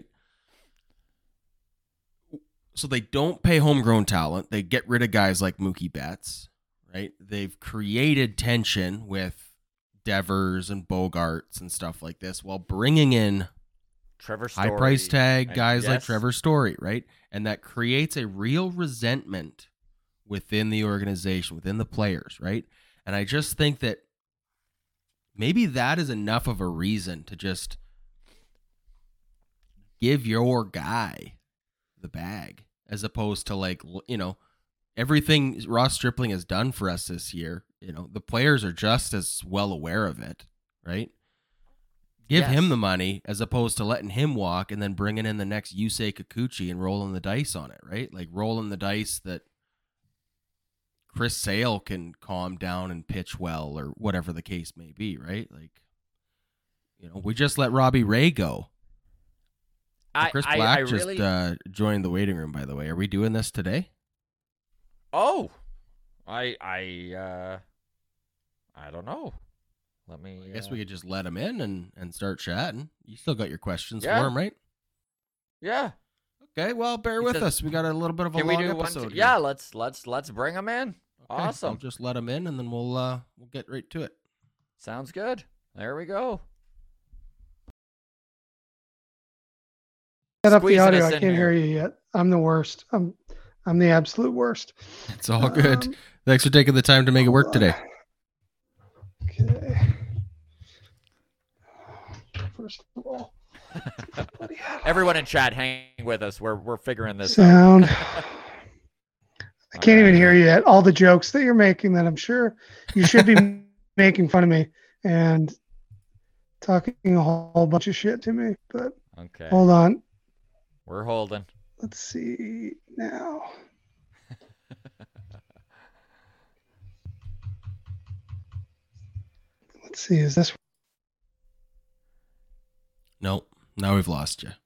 Speaker 4: So they don't pay homegrown talent. They get rid of guys like Mookie Betts, right? They've created tension with Devers and Bogarts and stuff like this while bringing in
Speaker 3: Trevor Story,
Speaker 4: high price tag guys like Trevor Story, right? And that creates a real resentment within the organization, within the players, right? And I just think that maybe that is enough of a reason to just give your guy the bag as opposed to like, everything Ross Stripling has done for us this year. The players are just as well aware of it, right? Give him the money as opposed to letting him walk and then bringing in the next Yusei Kikuchi and rolling the dice on it, right? Like rolling the dice that Chris Sale can calm down and pitch well or whatever the case may be, right? Like, we just let Robbie Ray go. Chris Black just joined the waiting room, by the way. Are we doing this today?
Speaker 3: Oh, I don't know.
Speaker 4: I guess we could just let him in and start chatting. You still got your questions for
Speaker 3: Yeah.
Speaker 4: him, right?
Speaker 3: Yeah.
Speaker 4: Okay, well, bear with us. We got a little bit of a long episode. Here.
Speaker 3: Yeah, let's bring him in.
Speaker 4: Okay,
Speaker 3: Awesome.
Speaker 4: I'll just let him in, and then we'll get right to it.
Speaker 3: Sounds good. There we go.
Speaker 5: Set up the
Speaker 3: Squeezing
Speaker 5: audio.
Speaker 3: us
Speaker 5: I
Speaker 3: in
Speaker 5: can't
Speaker 3: here.
Speaker 5: hear you yet. I'm the worst. I'm the absolute worst.
Speaker 4: It's all good. Thanks for taking the time to make it work today.
Speaker 5: Okay. First of all,
Speaker 3: Everyone in chat, hang with us. We're figuring this
Speaker 5: sound.
Speaker 3: out.
Speaker 5: I can't even hear you yet. All the jokes that you're making that I'm sure you should be making fun of me and talking a whole bunch of shit to me. But
Speaker 3: Okay.
Speaker 5: hold on.
Speaker 3: We're holding.
Speaker 5: Let's see now. Let's see. Is this?
Speaker 4: Nope. Now we've lost you.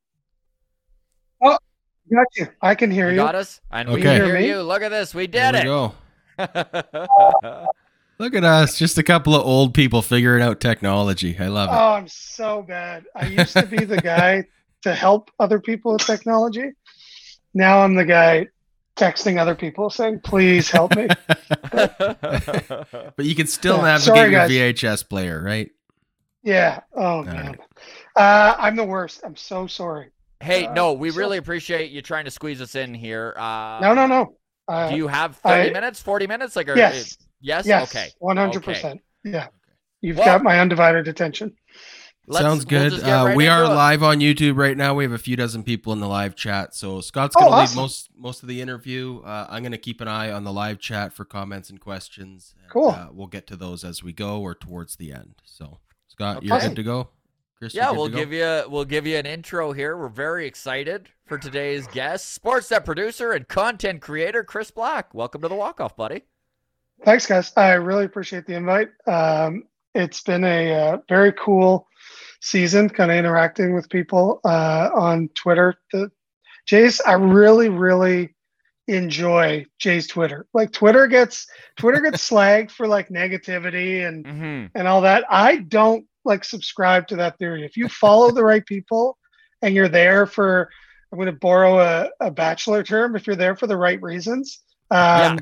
Speaker 5: Got you. I can hear
Speaker 3: You
Speaker 5: you.
Speaker 3: got us? And we
Speaker 4: Okay.
Speaker 3: can
Speaker 5: Hear
Speaker 3: hear
Speaker 5: me?
Speaker 3: you. Look at this. We
Speaker 4: There
Speaker 3: did
Speaker 4: we go.
Speaker 3: it.
Speaker 4: Look at us. Just a couple of old people figuring out technology. I love it.
Speaker 5: Oh, I'm so bad. I used to be the guy to help other people with technology. Now I'm the guy texting other people saying, please help me.
Speaker 4: But you can still
Speaker 5: Yeah.
Speaker 4: navigate
Speaker 5: Sorry,
Speaker 4: your
Speaker 5: guys.
Speaker 4: VHS player, right?
Speaker 5: Yeah. Oh, man. I'm the worst. I'm so sorry.
Speaker 3: Hey, no, we
Speaker 5: so-
Speaker 3: really appreciate you trying to squeeze us in here.
Speaker 5: No.
Speaker 3: Do you have 30
Speaker 5: I-
Speaker 3: minutes, 40 minutes? Like,
Speaker 5: Yes.
Speaker 3: Yes?
Speaker 5: Yes.
Speaker 3: Okay.
Speaker 5: 100%. Yeah. You've
Speaker 3: Well-
Speaker 5: got my undivided attention.
Speaker 4: Sounds
Speaker 3: We'll
Speaker 4: good.
Speaker 3: just get right
Speaker 4: We are
Speaker 3: into it.
Speaker 4: live on YouTube right now. We have a few dozen people in the live chat. So Scott's going to lead
Speaker 5: awesome.
Speaker 4: most of the interview. I'm going to keep an eye on the live chat for comments and questions. And,
Speaker 5: Cool.
Speaker 4: We'll get to those as we go or towards the end. So Scott,
Speaker 3: Okay.
Speaker 4: you're good to go. Chris,
Speaker 3: Yeah,
Speaker 4: you're good to go?
Speaker 3: we'll give you an intro here. We're very excited for today's guest, Sportsnet producer and content creator Chris Black. Welcome to the walk-off, buddy.
Speaker 5: Thanks, guys. I really appreciate the invite. It's been a very cool season, kind of interacting with people on Twitter. Jay's, I really, really enjoy Jay's Twitter. Like Twitter gets slagged for like negativity and all that. I don't like subscribe to that theory. If you follow the right people and you're there for, I'm going to borrow a bachelor term, if you're there for the right reasons, I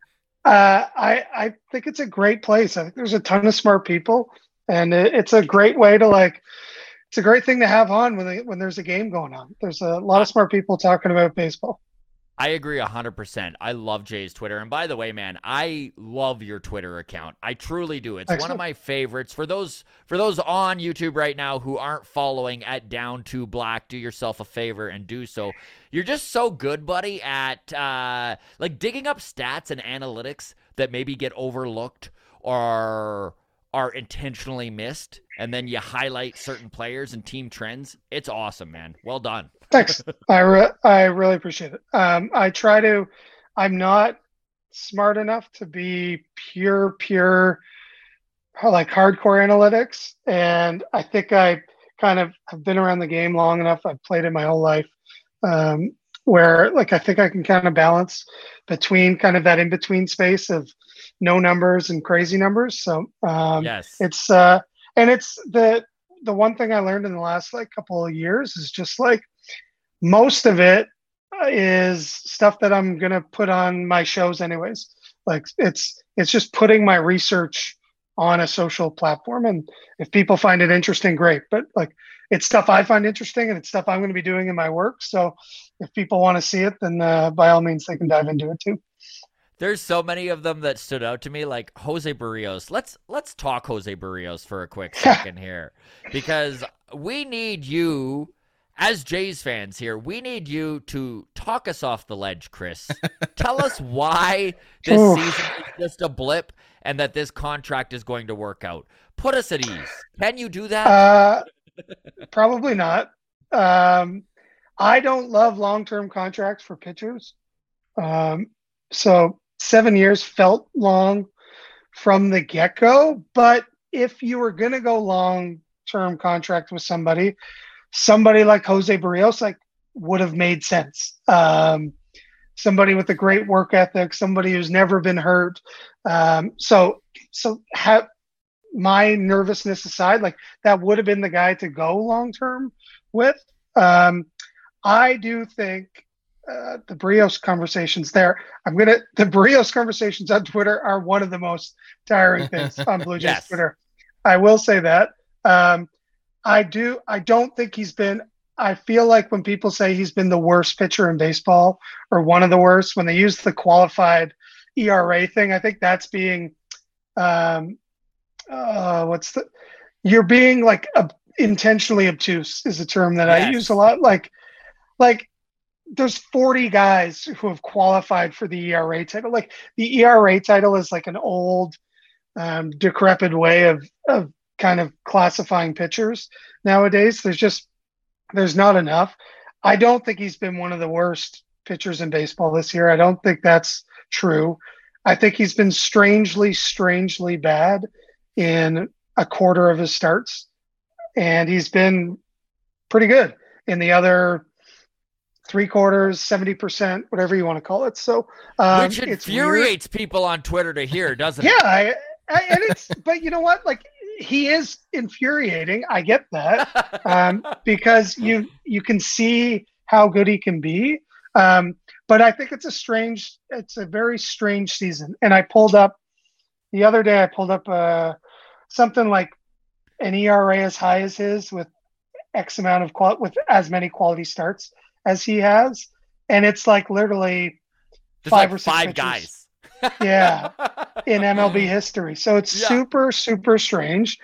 Speaker 5: think it's a great place. I think there's a ton of smart people, and it's a great way to it's a great thing to have on when there's a game going on. There's a lot of smart people talking about baseball.
Speaker 3: I agree 100%. I love Jay's Twitter. And by the way, man, I love your Twitter account. I truly do. It's one of
Speaker 5: Excellent.
Speaker 3: my favorites. For those on YouTube right now who aren't following at Down to Black, do yourself a favor and do so. You're just so good, buddy, at like digging up stats and analytics that maybe get overlooked or are intentionally missed, and then you highlight certain players and team trends. It's awesome, man. Well done.
Speaker 5: Thanks. I really appreciate it. I'm not smart enough to be pure like hardcore analytics. And I think I kind of have been around the game long enough. I've played it my whole life, where like, I think I can kind of balance between kind of that in-between space of no numbers and crazy numbers. So
Speaker 3: Yes.
Speaker 5: it's and it's the one thing I learned in the last like couple of years is just like, most of it is stuff that I'm going to put on my shows anyways. Like it's just putting my research on a social platform. And if people find it interesting, great. But like it's stuff I find interesting and it's stuff I'm going to be doing in my work. So if people want to see it, then by all means, they can dive into it too.
Speaker 3: There's so many of them that stood out to me, like Jose Barrios. Let's talk Jose Barrios for a quick second here, because we need you As Jays fans here, we need you to talk us off the ledge, Chris. Tell us why this season is just a blip and that this contract is going to work out. Put us at ease. Can you do that?
Speaker 5: Probably not. I don't love long-term contracts for pitchers. So 7 years felt long from the get-go, but if you were going to go long-term contract with somebody like Jose Barrios, would have made sense. Somebody with a great work ethic, somebody who's never been hurt. So have my nervousness aside, that would have been the guy to go long-term with. I do think the Barrios conversations there. The Barrios conversations on Twitter are one of the most tiring things on Blue Jays
Speaker 3: Yes.
Speaker 5: Twitter. I will say that. I don't think he's been. I feel like when people say he's been the worst pitcher in baseball or one of the worst, when they use the qualified ERA thing, I think that's being, you're being intentionally obtuse is a term that I use a lot. Like there's 40 guys who have qualified for the ERA title. The ERA title is an old, decrepit way of kind of classifying pitchers nowadays. There's not enough. I don't think he's been one of the worst pitchers in baseball this year. I don't think that's true. I think he's been strangely bad in a quarter of his starts, and he's been pretty good in the other 3/4, 70%, whatever you want to call it. So,
Speaker 3: which infuriates people on Twitter to hear, doesn't it?
Speaker 5: Yeah, but you know what? He is infuriating. I get that, because you can see how good he can be. But I think it's a very strange season. And the other day I pulled up something like an ERA as high as his with X amount of with as many quality starts as he has. And it's literally
Speaker 3: Just
Speaker 5: five or six
Speaker 3: five
Speaker 5: pitchers.
Speaker 3: guys.
Speaker 5: Yeah, in MLB history. So it's super strange.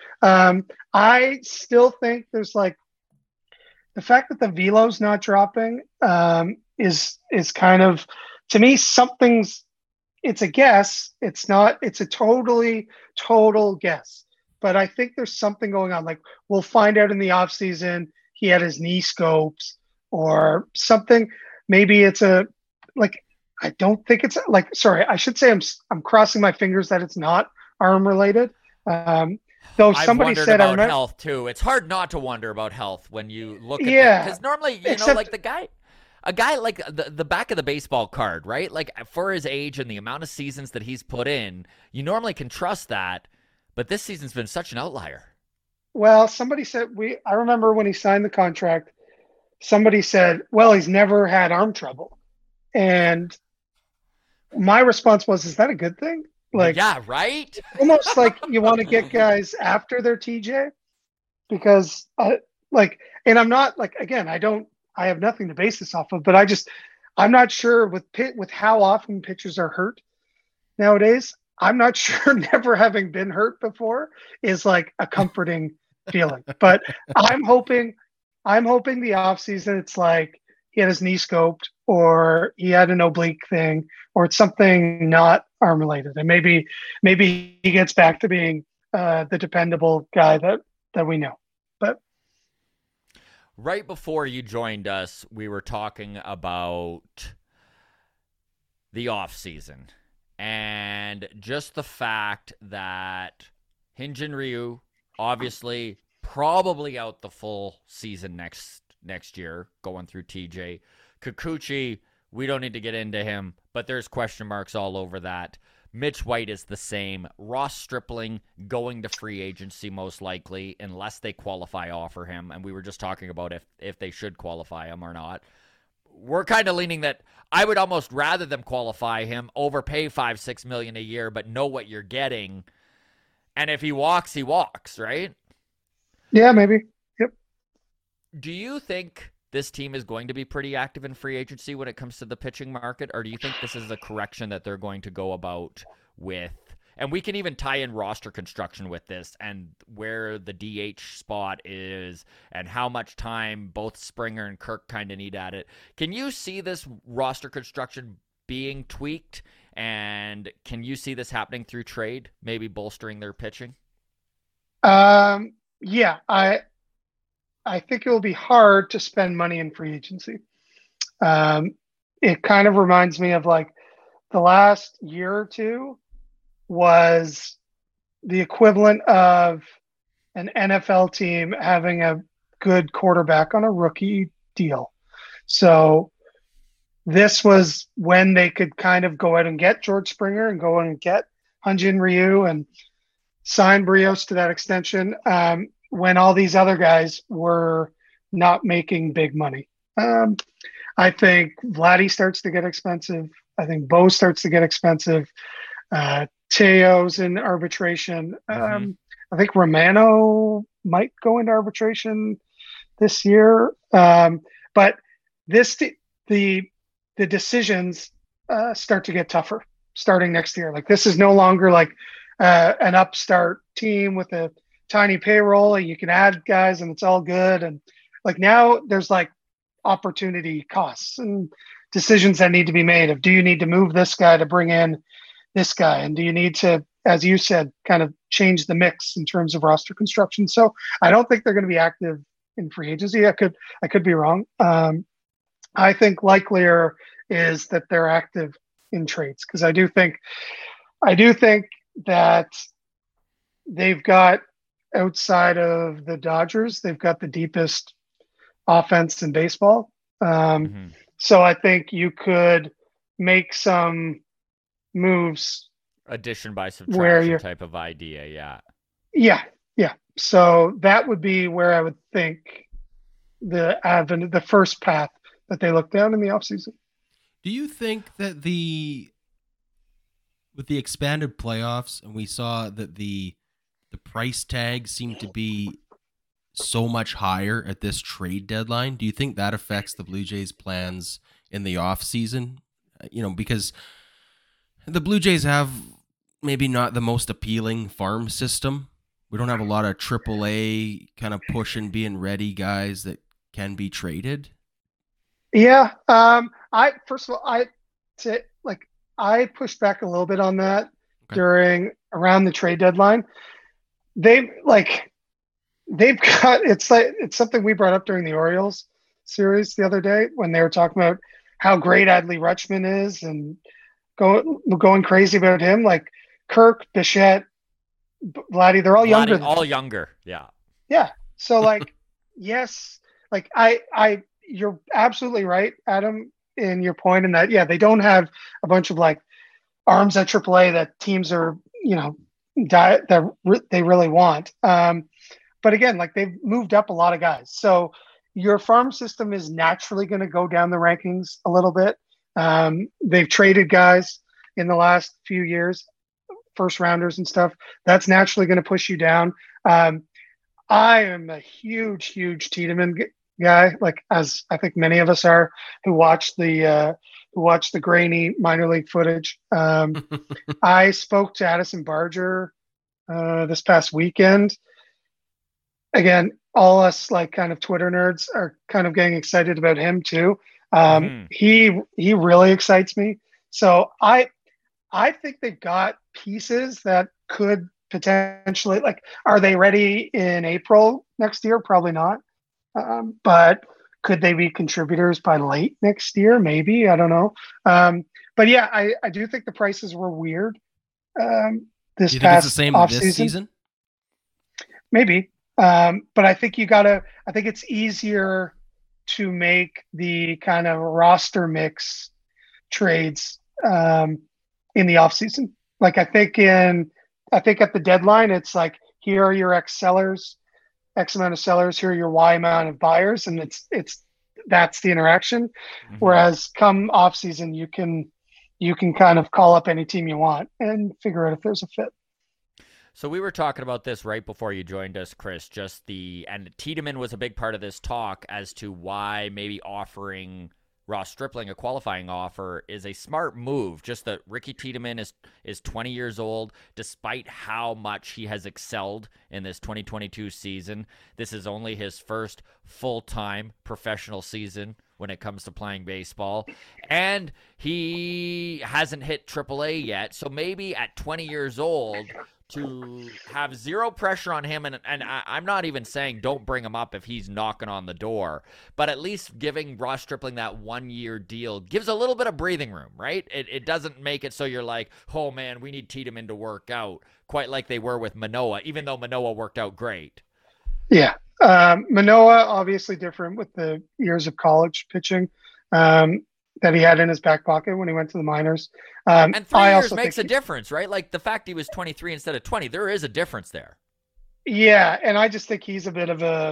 Speaker 5: I still think there's the fact that the velo's not dropping is kind of, to me, it's a guess. It's a total guess. But I think there's something going on. We'll find out in the off season. He had his knee scopes or something. Maybe it's I don't think it's sorry, I should say I'm crossing my fingers that it's not arm related. Though somebody said
Speaker 3: about health too. It's hard not to wonder about health when you look at because normally, a guy like the back of the baseball card, right? For his age and the amount of seasons that he's put in, you normally can trust that. But this season's been such an outlier.
Speaker 5: Well, somebody said I remember when he signed the contract, somebody said, well, he's never had arm trouble. And my response was, is that a good thing?
Speaker 3: Yeah, right?
Speaker 5: Almost you want to get guys after their TJ, because and I'm not again, I have nothing to base this off of, but I'm not sure with how often pitchers are hurt nowadays. I'm not sure never having been hurt before is a comforting feeling. But I'm hoping the off season it's he had his knee scoped, or he had an oblique thing, or it's something not arm related, and maybe he gets back to being the dependable guy that we know. But
Speaker 3: right before you joined us, we were talking about the off season and just the fact that Hyun-Jin Ryu obviously probably out the full season next year, going through TJ. Kikuchi, we don't need to get into him, but there's question marks all over that. Mitch White is the same. Ross Stripling going to free agency most likely, unless they offer him. And we were just talking about if they should qualify him or not. We're kind of leaning that I would almost rather them qualify him, overpay $5-6 million a year, but know what you're getting. And if he walks, right?
Speaker 5: Yeah, maybe. Yep.
Speaker 3: Do you think this team is going to be pretty active in free agency when it comes to the pitching market, or do you think this is a correction that they're going to go about with? And we can even tie in roster construction with this and where the DH spot is and how much time both Springer and Kirk kind of need at it. Can you see this roster construction being tweaked? And can you see this happening through trade, maybe bolstering their pitching?
Speaker 5: Yeah, I think it will be hard to spend money in free agency. It kind of reminds me of like the last year or two was the equivalent of an NFL team having a good quarterback on a rookie deal. So this was when they could kind of go out and get George Springer and go and get Hyun-Jin Ryu and sign Brios to that extension, when all these other guys were not making big money. I think Vladdy starts to get expensive. I think Bo starts to get expensive. Teo's in arbitration. I think Romano might go into arbitration this year. But the decisions start to get tougher starting next year. Like this is no longer like an upstart team with a tiny payroll and you can add guys and it's all good. And like now there's like opportunity costs and decisions that need to be made of, do you need to move this guy to bring in this guy? And do you need to, as you said, kind of change the mix in terms of roster construction? So I don't think they're going to be active in free agency. I could be wrong. I think likelier is that they're active in trades because I do think that they've got, outside of the Dodgers, they've got the deepest offense in baseball. So I think you could make some moves.
Speaker 3: Addition by subtraction type of idea,
Speaker 5: yeah. So that would be where I would think the first path that they look down in the offseason.
Speaker 4: Do you think that with the expanded playoffs, and we saw that the price tag seemed to be so much higher at this trade deadline, do you think that affects the Blue Jays' plans in the offseason? Because the Blue Jays have maybe not the most appealing farm system. We don't have a lot of AAA kind of pushing, being ready guys that can be traded.
Speaker 5: Yeah. I pushed back a little bit on that around the trade deadline. They've got, it's something we brought up during the Orioles series the other day when they were talking about how great Adley Rutschman is and going crazy about him. Like Kirk, Bichette, Vladdy, they're all younger.
Speaker 3: All younger. Yeah.
Speaker 5: Yeah. So like, yes, like you're absolutely right, Adam, in your point in that, yeah, they don't have a bunch of like arms at AAA that teams are, that they really want. But again, like they've moved up a lot of guys. So your farm system is naturally going to go down the rankings a little bit. They've traded guys in the last few years, first rounders and stuff. That's naturally going to push you down. I am a huge Tiedemann guy, like as I think many of us are, who watch the grainy minor league footage. I spoke to Addison Barger this past weekend. Again, all us like kind of Twitter nerds are kind of getting excited about him too. He really excites me. So I think they've got pieces that could potentially, like, are they ready in April next year? Probably not. But could they be contributors by late next year? Maybe, I don't know. But yeah, I do think the prices were weird. This
Speaker 4: do you think
Speaker 5: past
Speaker 4: it's the same this season?
Speaker 5: Maybe. But I think I think it's easier to make the kind of roster mix trades in the offseason. Like I think at the deadline, it's like, here are your X amount of sellers, here are your Y amount of buyers, and that's the interaction. Whereas come off season, you can kind of call up any team you want and figure out if there's a fit.
Speaker 3: So we were talking about this right before you joined us, Chris, and Tiedemann was a big part of this talk as to why maybe offering Ross Stripling a qualifying offer is a smart move. Just that Ricky Tiedemann is 20 years old, despite how much he has excelled in this 2022 season. This is only his first full-time professional season when it comes to playing baseball, and he hasn't hit AAA yet. So maybe at 20 years old, to have zero pressure on him, and I'm not even saying don't bring him up if he's knocking on the door, but at least giving Ross Stripling that 1-year deal gives a little bit of breathing room, right? It doesn't make it so you're like, oh man, we need Tiedemann to work out, quite like they were with Manoah, even though Manoah worked out great.
Speaker 5: Yeah. Manoah, obviously different with the years of college pitching that he had in his back pocket when he went to the minors.
Speaker 3: And 3 years makes a difference, right? Like the fact he was 23 instead of 20, there is a difference there.
Speaker 5: Yeah, and I just think he's a bit of a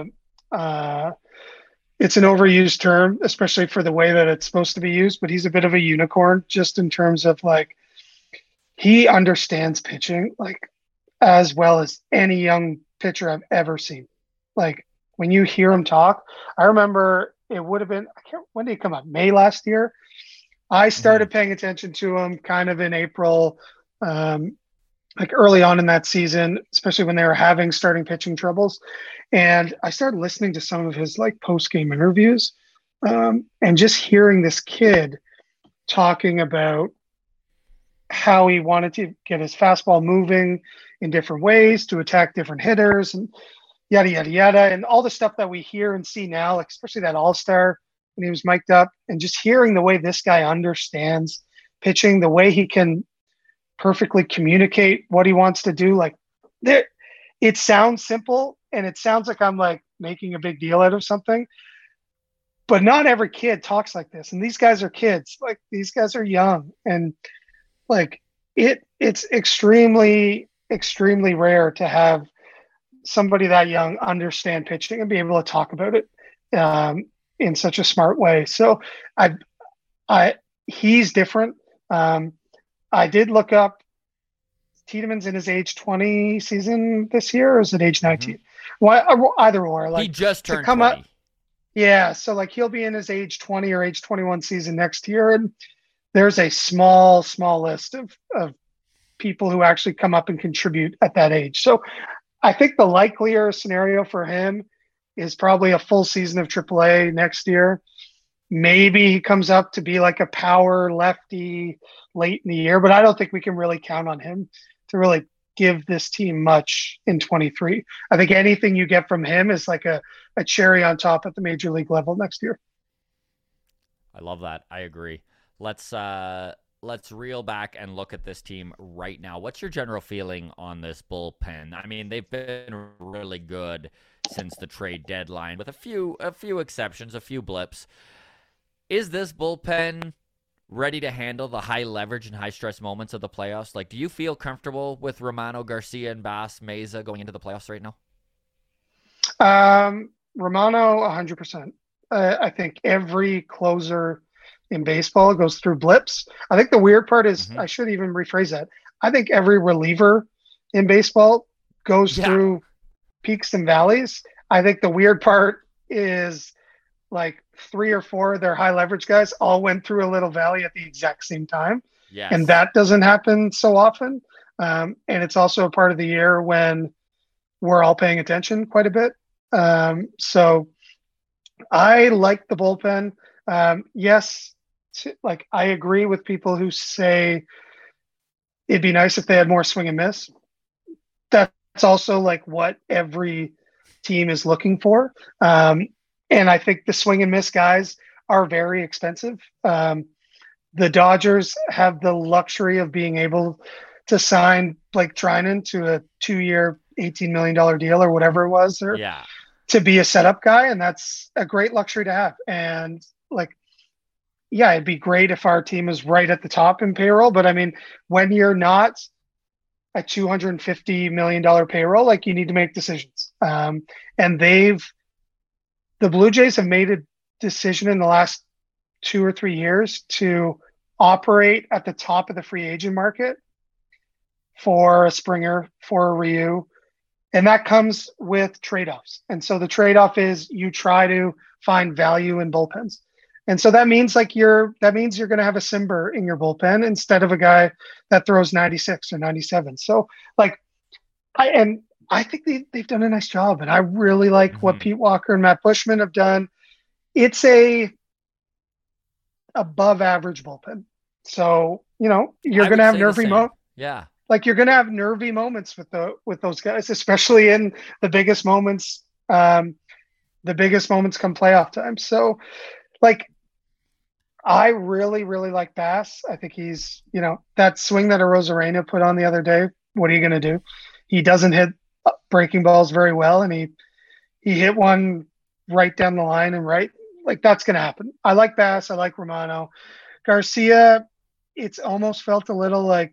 Speaker 5: it's an overused term, especially for the way that it's supposed to be used, but he's a bit of a unicorn just in terms of like he understands pitching like as well as any young pitcher I've ever seen. Like when you hear him talk, I remember it would have been, when did he come up? May last year. I started paying attention to him kind of in April, like early on in that season, especially when they were having starting pitching troubles. And I started listening to some of his like post-game interviews and just hearing this kid talking about how he wanted to get his fastball moving in different ways to attack different hitters and yada, yada, yada. And all the stuff that we hear and see now, like especially that all-star when he was mic'd up, and just hearing the way this guy understands pitching, the way he can perfectly communicate what he wants to do. Like it sounds simple and it sounds like I'm like making a big deal out of something, but not every kid talks like this. And these guys are kids, like these guys are young, and like it's extremely, extremely rare to have somebody that young understand pitching and be able to talk about it in such a smart way. So he's different. I did look up Tiedemann's in his age 20 season this year, or is it age 19? Well, either or. Like
Speaker 3: he just turned
Speaker 5: to come
Speaker 3: 20.
Speaker 5: Up, yeah. So like he'll be in his age 20 or age 21 season next year. And there's a small list of people who actually come up and contribute at that age. So I think the likelier scenario for him is probably a full season of AAA next year. Maybe he comes up to be like a power lefty late in the year, but I don't think we can really count on him to really give this team much in 23. I think anything you get from him is like a cherry on top at the major league level next year.
Speaker 3: I love that. I agree. Let's reel back and look at this team right now. What's your general feeling on this bullpen? I mean, they've been really good since the trade deadline, with a few exceptions, a few blips. Is this bullpen ready to handle the high leverage and high stress moments of the playoffs? Like, do you feel comfortable with Romano, Garcia, and Bass Meza going into the playoffs right now?
Speaker 5: Romano, 100%. I think every closer in baseball goes through blips. I think the weird part is, I should even rephrase that. I think every reliever in baseball goes through peaks and valleys. I think the weird part is like 3 or 4 of their high leverage guys all went through a little valley at the exact same time.
Speaker 3: Yes.
Speaker 5: And that doesn't happen so often. And it's also a part of the year when we're all paying attention quite a bit. So I like the bullpen. Yes, like I agree with people who say it'd be nice if they had more swing and miss. That's also like what every team is looking for. And I think the swing and miss guys are very expensive. The Dodgers have the luxury of being able to sign Blake Trinan to a 2-year, $18 million deal or whatever it was, or to be a setup guy. And that's a great luxury to have. And like, yeah, it'd be great if our team is right at the top in payroll. But I mean, when you're not a $250 million payroll, like you need to make decisions. And the Blue Jays have made a decision in the last 2 or 3 years to operate at the top of the free agent market for a Springer, for a Ryu. And that comes with trade-offs. And so the trade-off is you try to find value in bullpens. And so that means you're going to have a Simber in your bullpen instead of a guy that throws 96 or 97. So like I think they've done a nice job, and I really like what Pete Walker and Matt Bushman have done. It's a above average bullpen. So, you're going to have nervy moments.
Speaker 3: Yeah.
Speaker 5: Like you're going to have nervy moments with those guys, especially in the biggest moments. The biggest moments come playoff time. So like, I really, really like Bass. I think he's, that swing that Arozarena put on the other day. What are you going to do? He doesn't hit breaking balls very well, and he hit one right down the line and right. Like that's going to happen. I like Bass. I like Romano. Garcia, it's almost felt a little like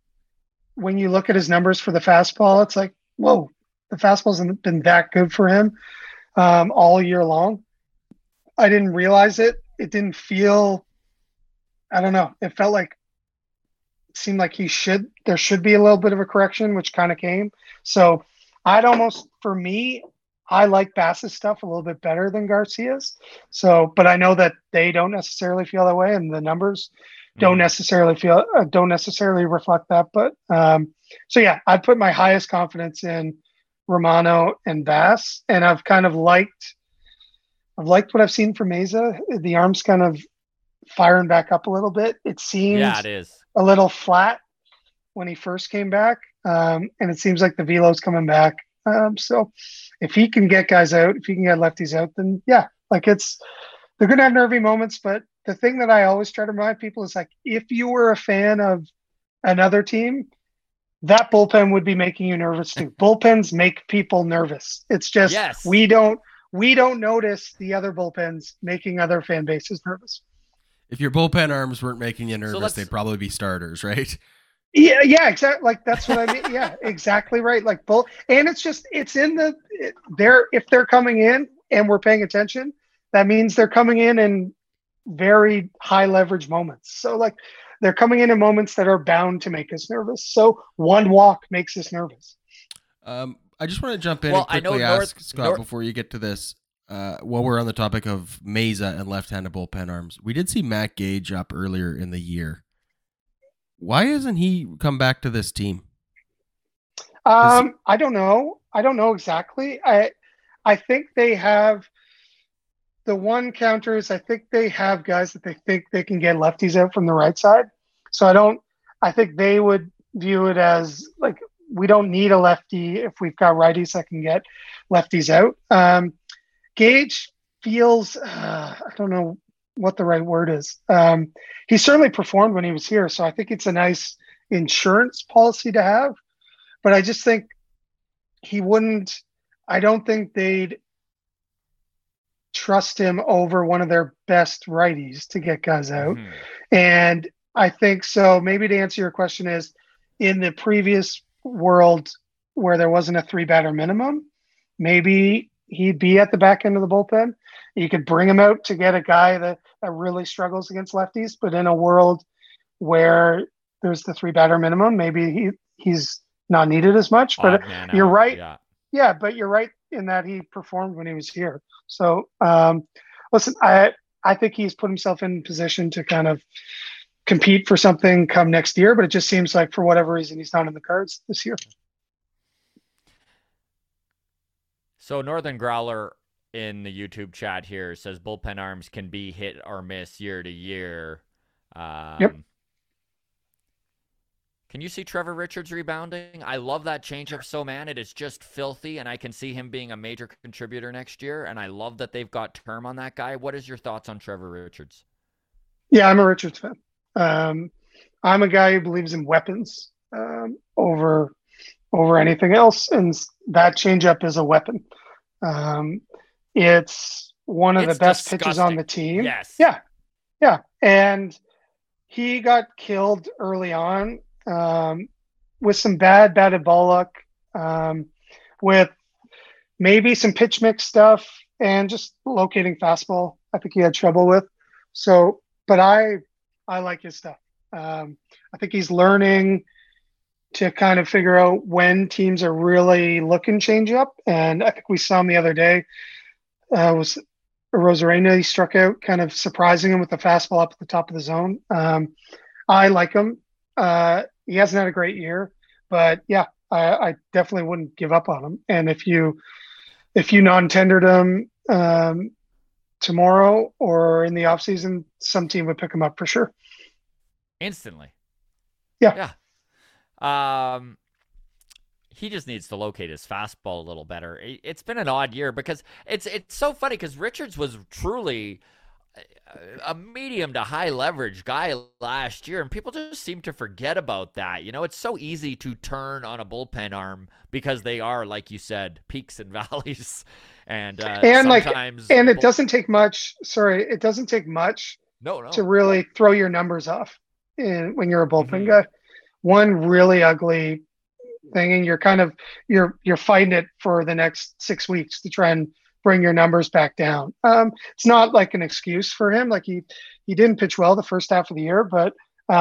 Speaker 5: when you look at his numbers for the fastball, it's like, whoa, the fastball hasn't been that good for him all year long. I didn't realize it. It didn't feel, I don't know. It felt like, it seemed like there should be a little bit of a correction, which kind of came. So for me, I like Bass's stuff a little bit better than Garcia's. So, but I know that they don't necessarily feel that way, and the numbers don't necessarily reflect that. But so yeah, I'd put my highest confidence in Romano and Bass, and I've kind of liked what I've seen from Meza. The arm's kind of firing back up a little bit. It seems
Speaker 3: it is
Speaker 5: a little flat when he first came back, and it seems like the velo's coming back. So if he can get guys out, if he can get lefties out, then yeah, like they're going to have nervy moments. But the thing that I always try to remind people is like, if you were a fan of another team, that bullpen would be making you nervous too. Bullpens make people nervous. It's just, we don't notice the other bullpens making other fan bases nervous.
Speaker 4: If your bullpen arms weren't making you nervous, they'd probably be starters, right?
Speaker 5: Yeah, exactly. Like that's what I mean. Yeah, exactly right. Like and it's in if they're coming in and we're paying attention, that means they're coming in very high leverage moments. So like they're coming in moments that are bound to make us nervous. So one walk makes us nervous.
Speaker 4: I just want to jump in and quickly ask Scott before you get to this. While we're on the topic of Meza and left-handed bullpen arms, we did see Matt Gage up earlier in the year. Why hasn't he come back to this team?
Speaker 5: I don't know. I don't know exactly. I think they have the one counter is I think they have guys that they think they can get lefties out from the right side. So I think they would view it as like, we don't need a lefty if we've got righties that can get lefties out. Gage feels, I don't know what the right word is. He certainly performed when he was here, so I think it's a nice insurance policy to have. But I just think I don't think they'd trust him over one of their best righties to get guys out. And I think so. Maybe to answer your question is, in the previous world where there wasn't a 3-batter minimum, maybe he'd be at the back end of the bullpen. You could bring him out to get a guy that really struggles against lefties. But in a world where there's the 3-batter minimum, maybe he's not needed as much. But you're right. Yeah, but you're right in that he performed when he was here. So listen, I think he's put himself in position to kind of compete for something come next year. But it just seems like for whatever reason he's not in the cards this year.
Speaker 3: So Northern Growler in the YouTube chat here says bullpen arms can be hit or miss year to year.
Speaker 5: Yep.
Speaker 3: Can you see Trevor Richards rebounding? I love that changeup so, man. It is just filthy, and I can see him being a major contributor next year, and I love that they've got term on that guy. What is your thoughts on Trevor Richards?
Speaker 5: Yeah, I'm a Richards fan. I'm a guy who believes in weapons over anything else, and that changeup is a weapon. It's one of the best pitches on the team.
Speaker 3: Yes.
Speaker 5: Yeah. And he got killed early on with some batted ball luck, with maybe some pitch mix stuff and just locating fastball. I think he had trouble with. So, but I like his stuff. I think he's learning to kind of figure out when teams are really looking change up. And I think we saw him the other day. Was Rosarena, he struck out, kind of surprising him with the fastball up at the top of the zone. I like him. He hasn't had a great year, but yeah, I definitely wouldn't give up on him. And if you non-tendered him tomorrow or in the offseason, some team would pick him up for sure.
Speaker 3: Instantly.
Speaker 5: Yeah.
Speaker 3: He just needs to locate his fastball a little better. It's been an odd year because it's so funny because Richards was truly a medium to high leverage guy last year, and people just seem to forget about that. You know, it's so easy to turn on a bullpen arm because they are, like you said, peaks and valleys, and sometimes
Speaker 5: it doesn't take much. Sorry, it doesn't take much.
Speaker 3: No.
Speaker 5: To really throw your numbers off when you're a bullpen guy. One really ugly thing, and you're fighting it for the next 6 weeks to try and bring your numbers back down. It's not like an excuse for him. Like he didn't pitch well the first half of the year, but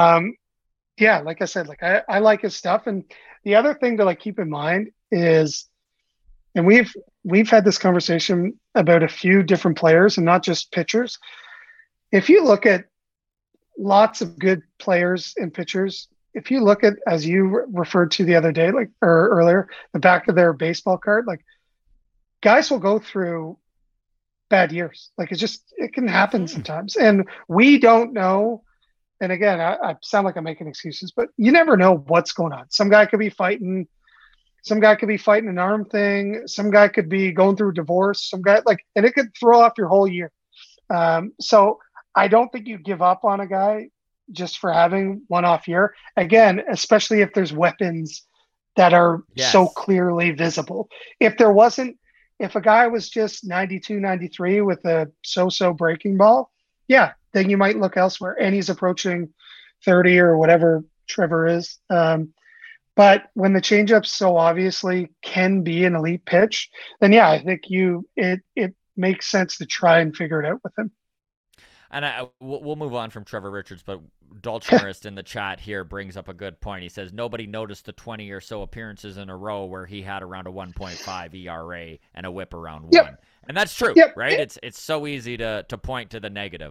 Speaker 5: yeah, like I said, like I like his stuff. And the other thing to like keep in mind is, and we've had this conversation about a few different players and not just pitchers. If you look at lots of good players and pitchers, if you look at, as you referred to the other day, like or earlier, the back of their baseball card, like guys will go through bad years. Like it can happen sometimes. And we don't know. And again, I sound like I'm making excuses, but you never know what's going on. Some guy could be fighting an arm thing. Some guy could be going through a divorce. Some guy and it could throw off your whole year. So I don't think you give up on a guy just for having one off year. Again, especially if there's weapons that are so clearly visible. If a guy was just 92, 93 with a so-so breaking ball, yeah, then you might look elsewhere. And he's approaching 30 or whatever Trevor is. But when the changeup so obviously can be an elite pitch, then yeah, I think it makes sense to try and figure it out with him.
Speaker 3: And we'll move on from Trevor Richards, but Dolchnerist in the chat here brings up a good point. He says nobody noticed the 20 or so appearances in a row where he had around a 1.5 ERA and a WHIP around 1. And that's true, right? It's so easy to point to the negative.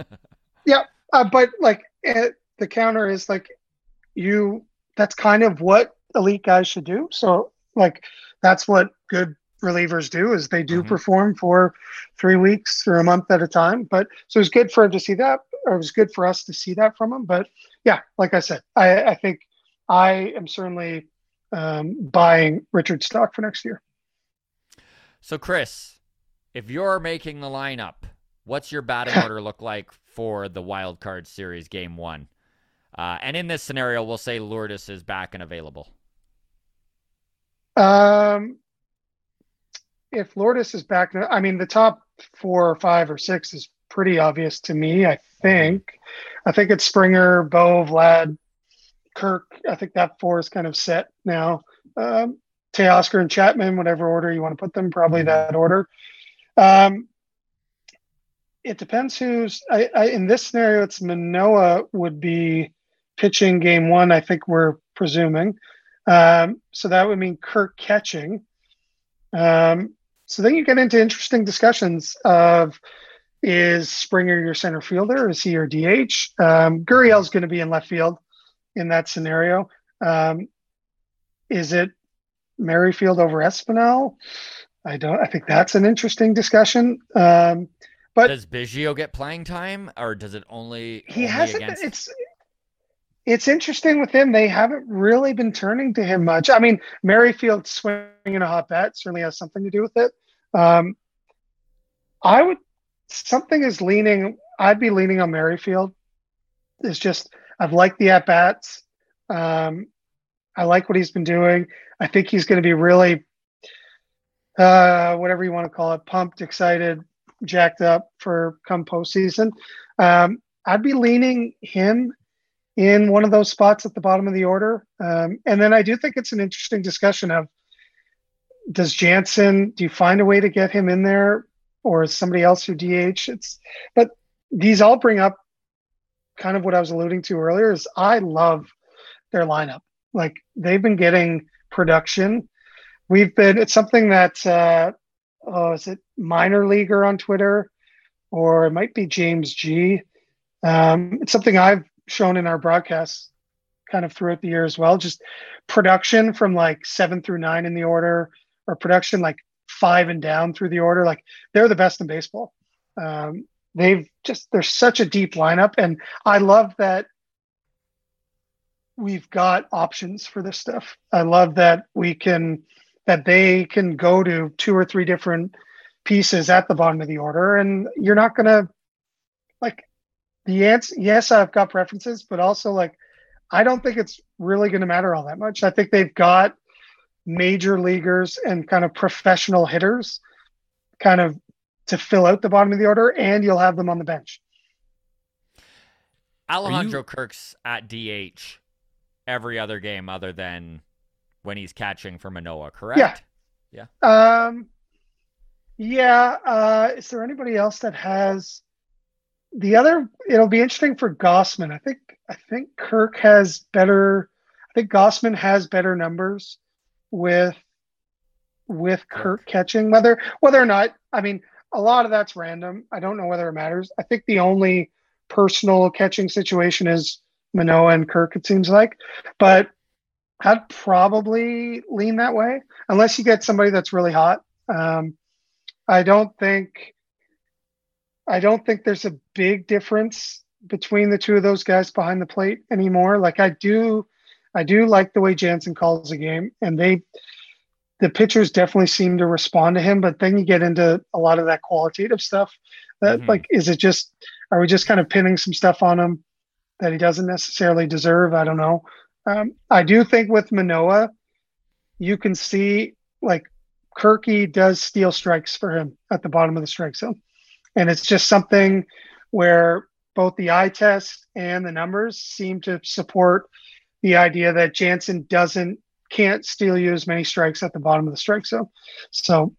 Speaker 5: But like the counter is like that's kind of what elite guys should do. So like that's what good relievers do, is they do perform for 3 weeks or a month at a time. But so it's good for him to see that, or it was good for us to see that from him. But yeah, like I said, I think I am certainly buying Richard stock for next year.
Speaker 3: So Chris, if you're making the lineup, what's your batting order look like for the Wild Card Series Game 1? And in this scenario, we'll say Lourdes is back and available.
Speaker 5: If Lourdes is back, I mean, the top 4 or 5 or 6 is pretty obvious to me. I think it's Springer, Bo, Vlad, Kirk. I think that 4 is kind of set now. Teoscar and Chapman, whatever order you want to put them, probably that order. It depends who's. In this scenario, it's Manoah would be pitching Game 1. I think we're presuming. So that would mean Kirk catching. So then you get into interesting discussions of, is Springer your center fielder? Is he your DH? Gurriel's going to be in left field in that scenario. Is it Merrifield over Espinal? I think that's an interesting discussion. But
Speaker 3: does Biggio get playing time, or does it only?
Speaker 5: He hasn't. It's interesting with him. They haven't really been turning to him much. I mean, Merrifield swinging a hot bat certainly has something to do with it. I'd be leaning on Merrifield. It's just, I've liked the at bats. I like what he's been doing. I think he's going to be really, whatever you want to call it, pumped, excited, jacked up for come postseason. I'd be leaning him in one of those spots at the bottom of the order. And then I do think it's an interesting discussion of, do you find a way to get him in there, or is somebody else your DH? But these all bring up kind of what I was alluding to earlier, is I love their lineup. Like, they've been getting production. It's something that, is it Minor Leaguer on Twitter? or it might be James G. It's something I've shown in our broadcasts kind of throughout the year as well. Just production from like 7 through 9 in the order, or production like 5 and down through the order. Like they're the best in baseball. They're such a deep lineup, and I love that we've got options for this stuff. I love that they can go to 2 or 3 different pieces at the bottom of the order, and you're not gonna like the answer. Yes, I've got preferences, but also like I don't think it's really going to matter all that much. I think they've got major leaguers and kind of professional hitters kind of to fill out the bottom of the order, and you'll have them on the bench.
Speaker 3: Alejandro Kirk's at DH every other game other than when he's catching for Manoah, correct?
Speaker 5: Yeah. Is there anybody else that has the other? It'll be interesting for Gausman. I think Kirk has better. I think Gausman has better numbers with Kirk catching. Whether or not, I mean, a lot of that's random. I don't know whether it matters. I think the only personal catching situation is Manoah and Kirk, it seems like. But I'd probably lean that way, unless you get somebody that's really hot. I don't think there's a big difference between the two of those guys behind the plate anymore. Like I do like the way Jansen calls the game, and the pitchers definitely seem to respond to him. But then you get into a lot of that qualitative stuff. That like, are we just kind of pinning some stuff on him that he doesn't necessarily deserve? I don't know. I do think with Manoah, you can see like Kirky does steal strikes for him at the bottom of the strike zone. And it's just something where both the eye test and the numbers seem to support the idea that Jansen can't steal you as many strikes at the bottom of the strike zone. So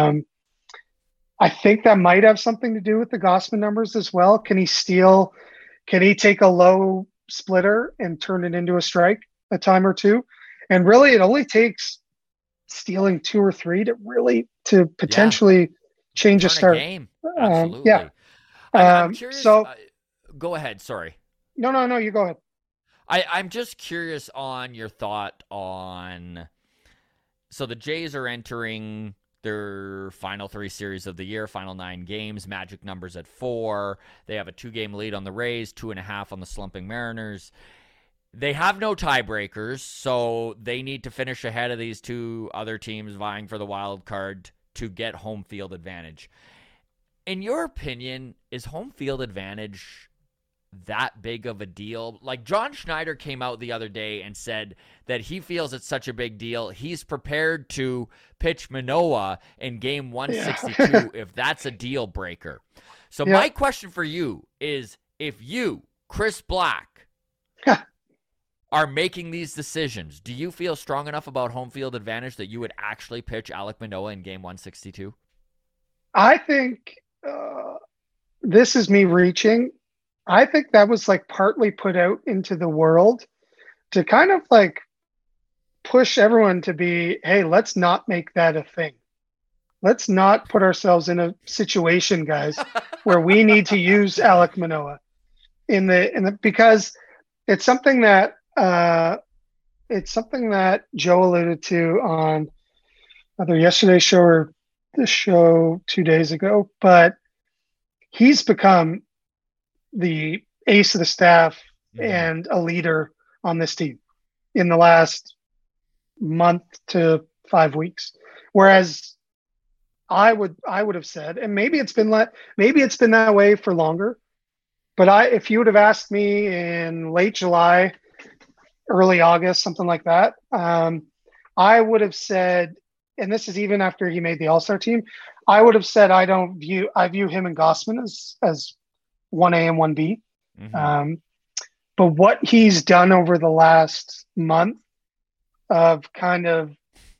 Speaker 5: I think that might have something to do with the Gausman numbers as well. Can he take a low splitter and turn it into a strike a time or two? And really it only takes stealing 2 or 3 to potentially change a start.
Speaker 3: Game. Absolutely.
Speaker 5: Yeah.
Speaker 3: I'm curious. Go ahead. Sorry.
Speaker 5: No, you go ahead.
Speaker 3: I'm just curious on your thought on. So the Jays are entering their final 3 series of the year, final 9 games, magic numbers at 4. They have a 2-game lead on the Rays, 2.5 on the slumping Mariners. They have no tiebreakers, so they need to finish ahead of these 2 other teams vying for the wild card to get home field advantage. In your opinion, is home field advantage that big of a deal? Like John Schneider came out the other day and said that he feels it's such a big deal. He's prepared to pitch Manoah in game 162 if that's a deal breaker. So my question for you is, if you, Chris Black, are making these decisions, do you feel strong enough about home field advantage that you would actually pitch Alek Manoah in game 162?
Speaker 5: I think this is me reaching. I think that was like partly put out into the world to kind of like push everyone to be, hey, let's not make that a thing. Let's not put ourselves in a situation, guys, where we need to use Alek Manoah because it's something that Joe alluded to on either yesterday's show or the show 2 days ago, but he's become the ace of the staff and a leader on this team in the last month to 5 weeks. Whereas I would have said, and maybe it's been that way for longer, but if you would have asked me in late July, early August, something like that, I would have said, and this is even after he made the All-Star team, I would have said I view him and Gausman as 1A and 1B. But what he's done over the last month of kind of,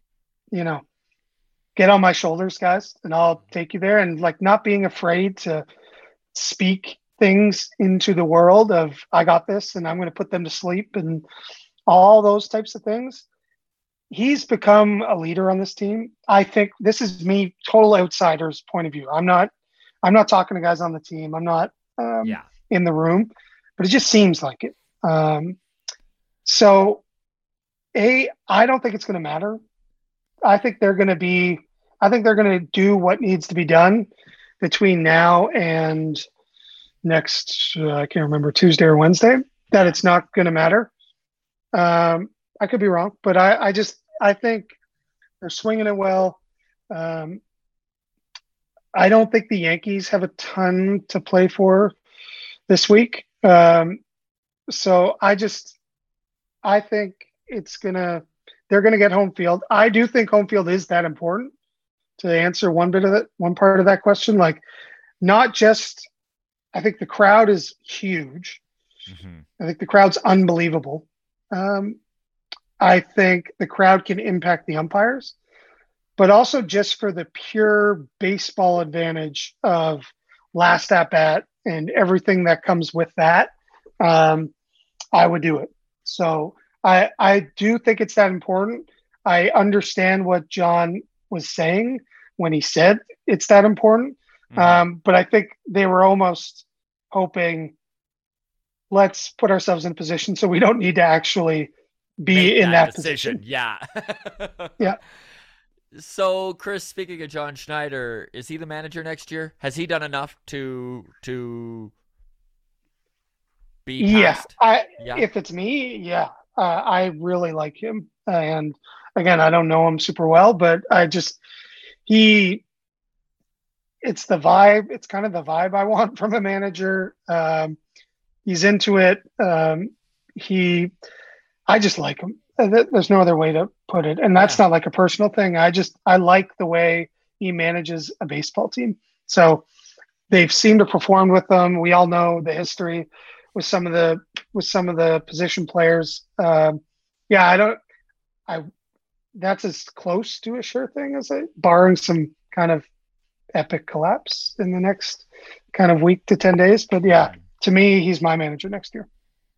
Speaker 5: get on my shoulders, guys, and I'll take you there, and like not being afraid to speak things into the world of I got this and I'm going to put them to sleep and all those types of things. He's become a leader on this team. I think this is me, total outsider's point of view. I'm not I'm not talking to guys on the team. I'm not in the room, but it just seems like it. So I don't think it's going to matter. I think they're going to do what needs to be done between now and next, I can't remember, Tuesday or Wednesday, that it's not going to matter. I could be wrong, but I think they're swinging it well. I don't think the Yankees have a ton to play for this week. So I think they're going to get home field. I do think home field is that important to answer one part of that question. Like, not just, I think the crowd is huge. Mm-hmm. I think the crowd's unbelievable. I think the crowd can impact the umpires, but also just for the pure baseball advantage of last at bat and everything that comes with that, I would do it. So I do think it's that important. I understand what John was saying when he said it's that important. Mm-hmm. But I think they were almost hoping, let's put ourselves in position so we don't need to actually be in that position.
Speaker 3: Yeah.
Speaker 5: Yeah.
Speaker 3: So, Chris, speaking of John Schneider, is he the manager next year? Has he done enough to be passed?
Speaker 5: If it's me, yeah. I really like him. And again, I don't know him super well, but it's the vibe. It's kind of the vibe I want from a manager. He's into it. I just like him. There's no other way to put it. And that's not like a personal thing. I like the way he manages a baseball team. So they've seemed to perform with them. We all know the history with some of the position players. That's as close to a sure thing as barring some kind of epic collapse in the next kind of week to 10 days. But yeah, to me, he's my manager next year.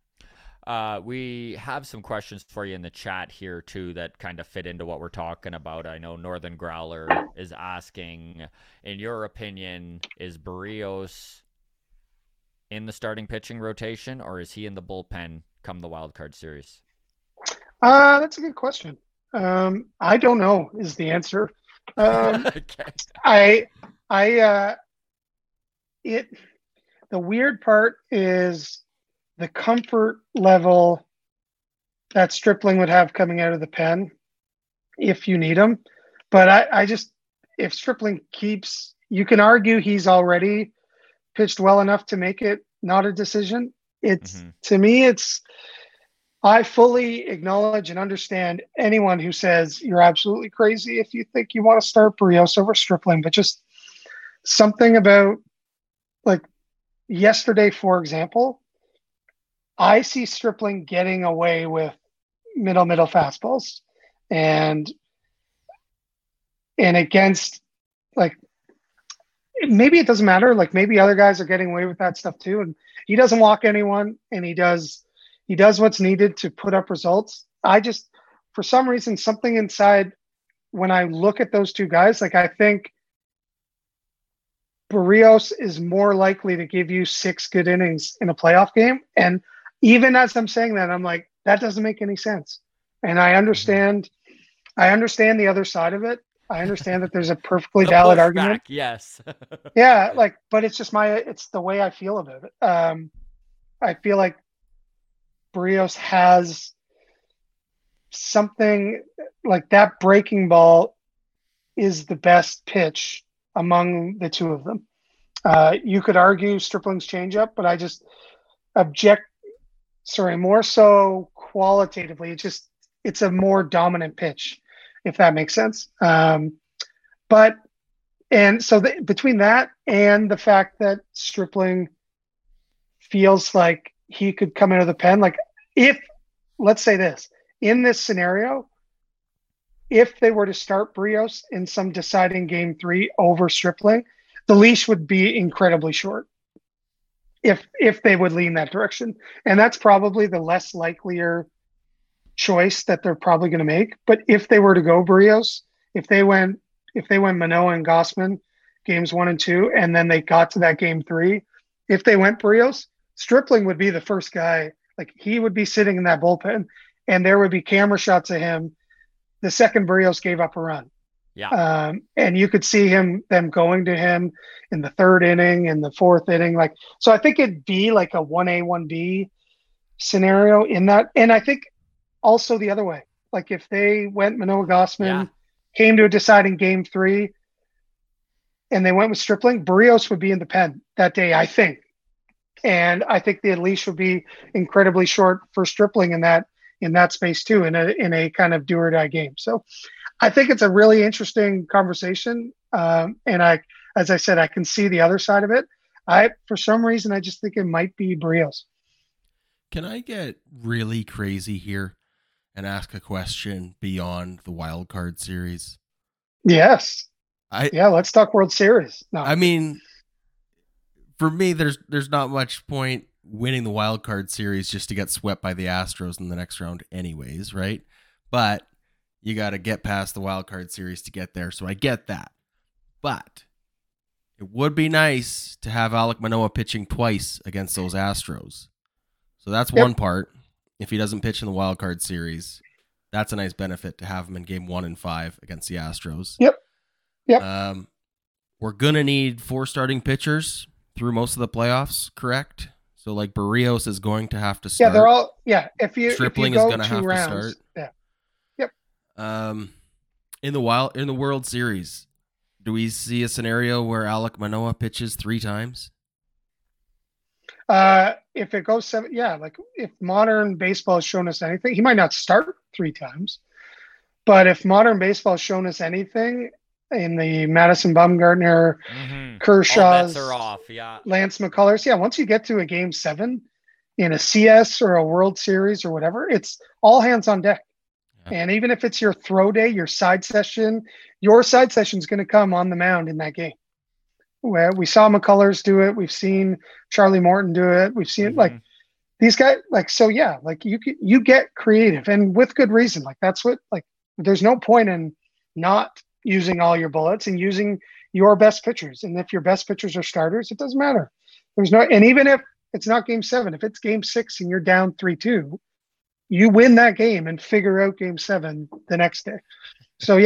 Speaker 3: We have some questions for you in the chat here too that kind of fit into what we're talking about. I know Northern Growler is asking, in your opinion, is Berríos in the starting pitching rotation, or is he in the bullpen come the wild card series?
Speaker 5: That's a good question. I don't know is the answer. Okay. The weird part is the comfort level that Stripling would have coming out of the pen if you need him. But if Stripling keeps, you can argue he's already pitched well enough to make it not a decision. To me, I fully acknowledge and understand anyone who says you're absolutely crazy if you think you want to start Berríos over Stripling, but just something about, like, yesterday, for example, I see Stripling getting away with middle fastballs and against, like, maybe it doesn't matter. Like, maybe other guys are getting away with that stuff too. And he doesn't walk anyone, and he does what's needed to put up results. For some reason, something inside, when I look at those two guys, like, I think Berríos is more likely to give you 6 good innings in a playoff game. And even as I'm saying that, I'm like, that doesn't make any sense. And I understand the other side of it. I understand that there's a perfectly valid argument.
Speaker 3: Yes.
Speaker 5: Yeah. Like, but it's just it's the way I feel about it. I feel like Berríos has something like that. Breaking ball is the best pitch among the two of them. You could argue Stripling's changeup, but I just more so qualitatively, it's a more dominant pitch, if that makes sense. Between that and the fact that Stripling feels like he could come into the pen, like, let's say this, in this scenario, if they were to start Berríos in some deciding game 3 over Stripling, the leash would be incredibly short if they would lean that direction. And that's probably the less likelier choice that they're probably going to make. But if they were to go Berríos, if they went Manoah and Gausman games 1 and 2, and then they got to that game 3. If they went Barrios, Stripling would be the first guy. Like, he would be sitting in that bullpen, and there would be camera shots of him the second Barrios gave up a run.
Speaker 3: Yeah.
Speaker 5: And you could see them going to him in the 3rd inning and the 4th inning. Like, so I think it'd be like a 1A, 1B scenario in that. And I think also the other way, like if they went Manoah Gossman, came to a deciding game 3, and they went with Stripling, Barrios would be in the pen that day, I think. And I think the leash would be incredibly short for Stripling in that space too, in a kind of do or die game. So I think it's a really interesting conversation. And as I said, I can see the other side of it. For some reason, I just think it might be Barrios.
Speaker 4: Can I get really crazy here and ask a question beyond the wild card series?
Speaker 5: Yes. Let's talk World Series. No.
Speaker 4: I mean, for me, there's not much point winning the wild card series just to get swept by the Astros in the next round anyways, right? But you got to get past the wild card series to get there, so I get that. But it would be nice to have Alek Manoah pitching twice against those Astros. So that's one part. If he doesn't pitch in the wild card series, that's a nice benefit to have him in game 1 and 5 against the Astros.
Speaker 5: Yep.
Speaker 4: We're going to need 4 starting pitchers through most of the playoffs, correct? So like Barrios is going to have to start.
Speaker 5: Yeah, they're all,
Speaker 4: Stripling
Speaker 5: if you
Speaker 4: is going to have
Speaker 5: rounds,
Speaker 4: to start. In the World Series, do we see a scenario where Alek Manoah pitches 3 times?
Speaker 5: If it goes 7, like if modern baseball has shown us anything, he might not start 3 times, but if modern baseball has shown us anything in the Madison Bumgarner, Kershaw's,
Speaker 3: are off,
Speaker 5: Lance McCullers, once you get to a game 7 in a CS or a World Series or whatever, it's all hands on deck. And even if it's your throw day, your side session is going to come on the mound in that game. Where we saw McCullers do it, we've seen Charlie Morton do it, we've seen like these guys, like, so like you get creative, and with good reason. Like, that's what, like, there's no point in not using all your bullets and using your best pitchers. And if your best pitchers are starters, it doesn't matter. And even if it's not game 7, if it's game 6 and you're down 3-2, you win that game and figure out game 7 the next day. So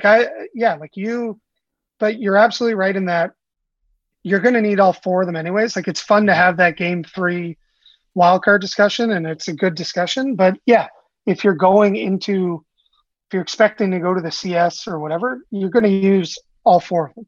Speaker 5: but you're absolutely right in that you're going to need all 4 of them anyways. Like, it's fun to have that game 3 wildcard discussion, and it's a good discussion. But if you're expecting to go to the CS or whatever, you're going to use all 4 of them.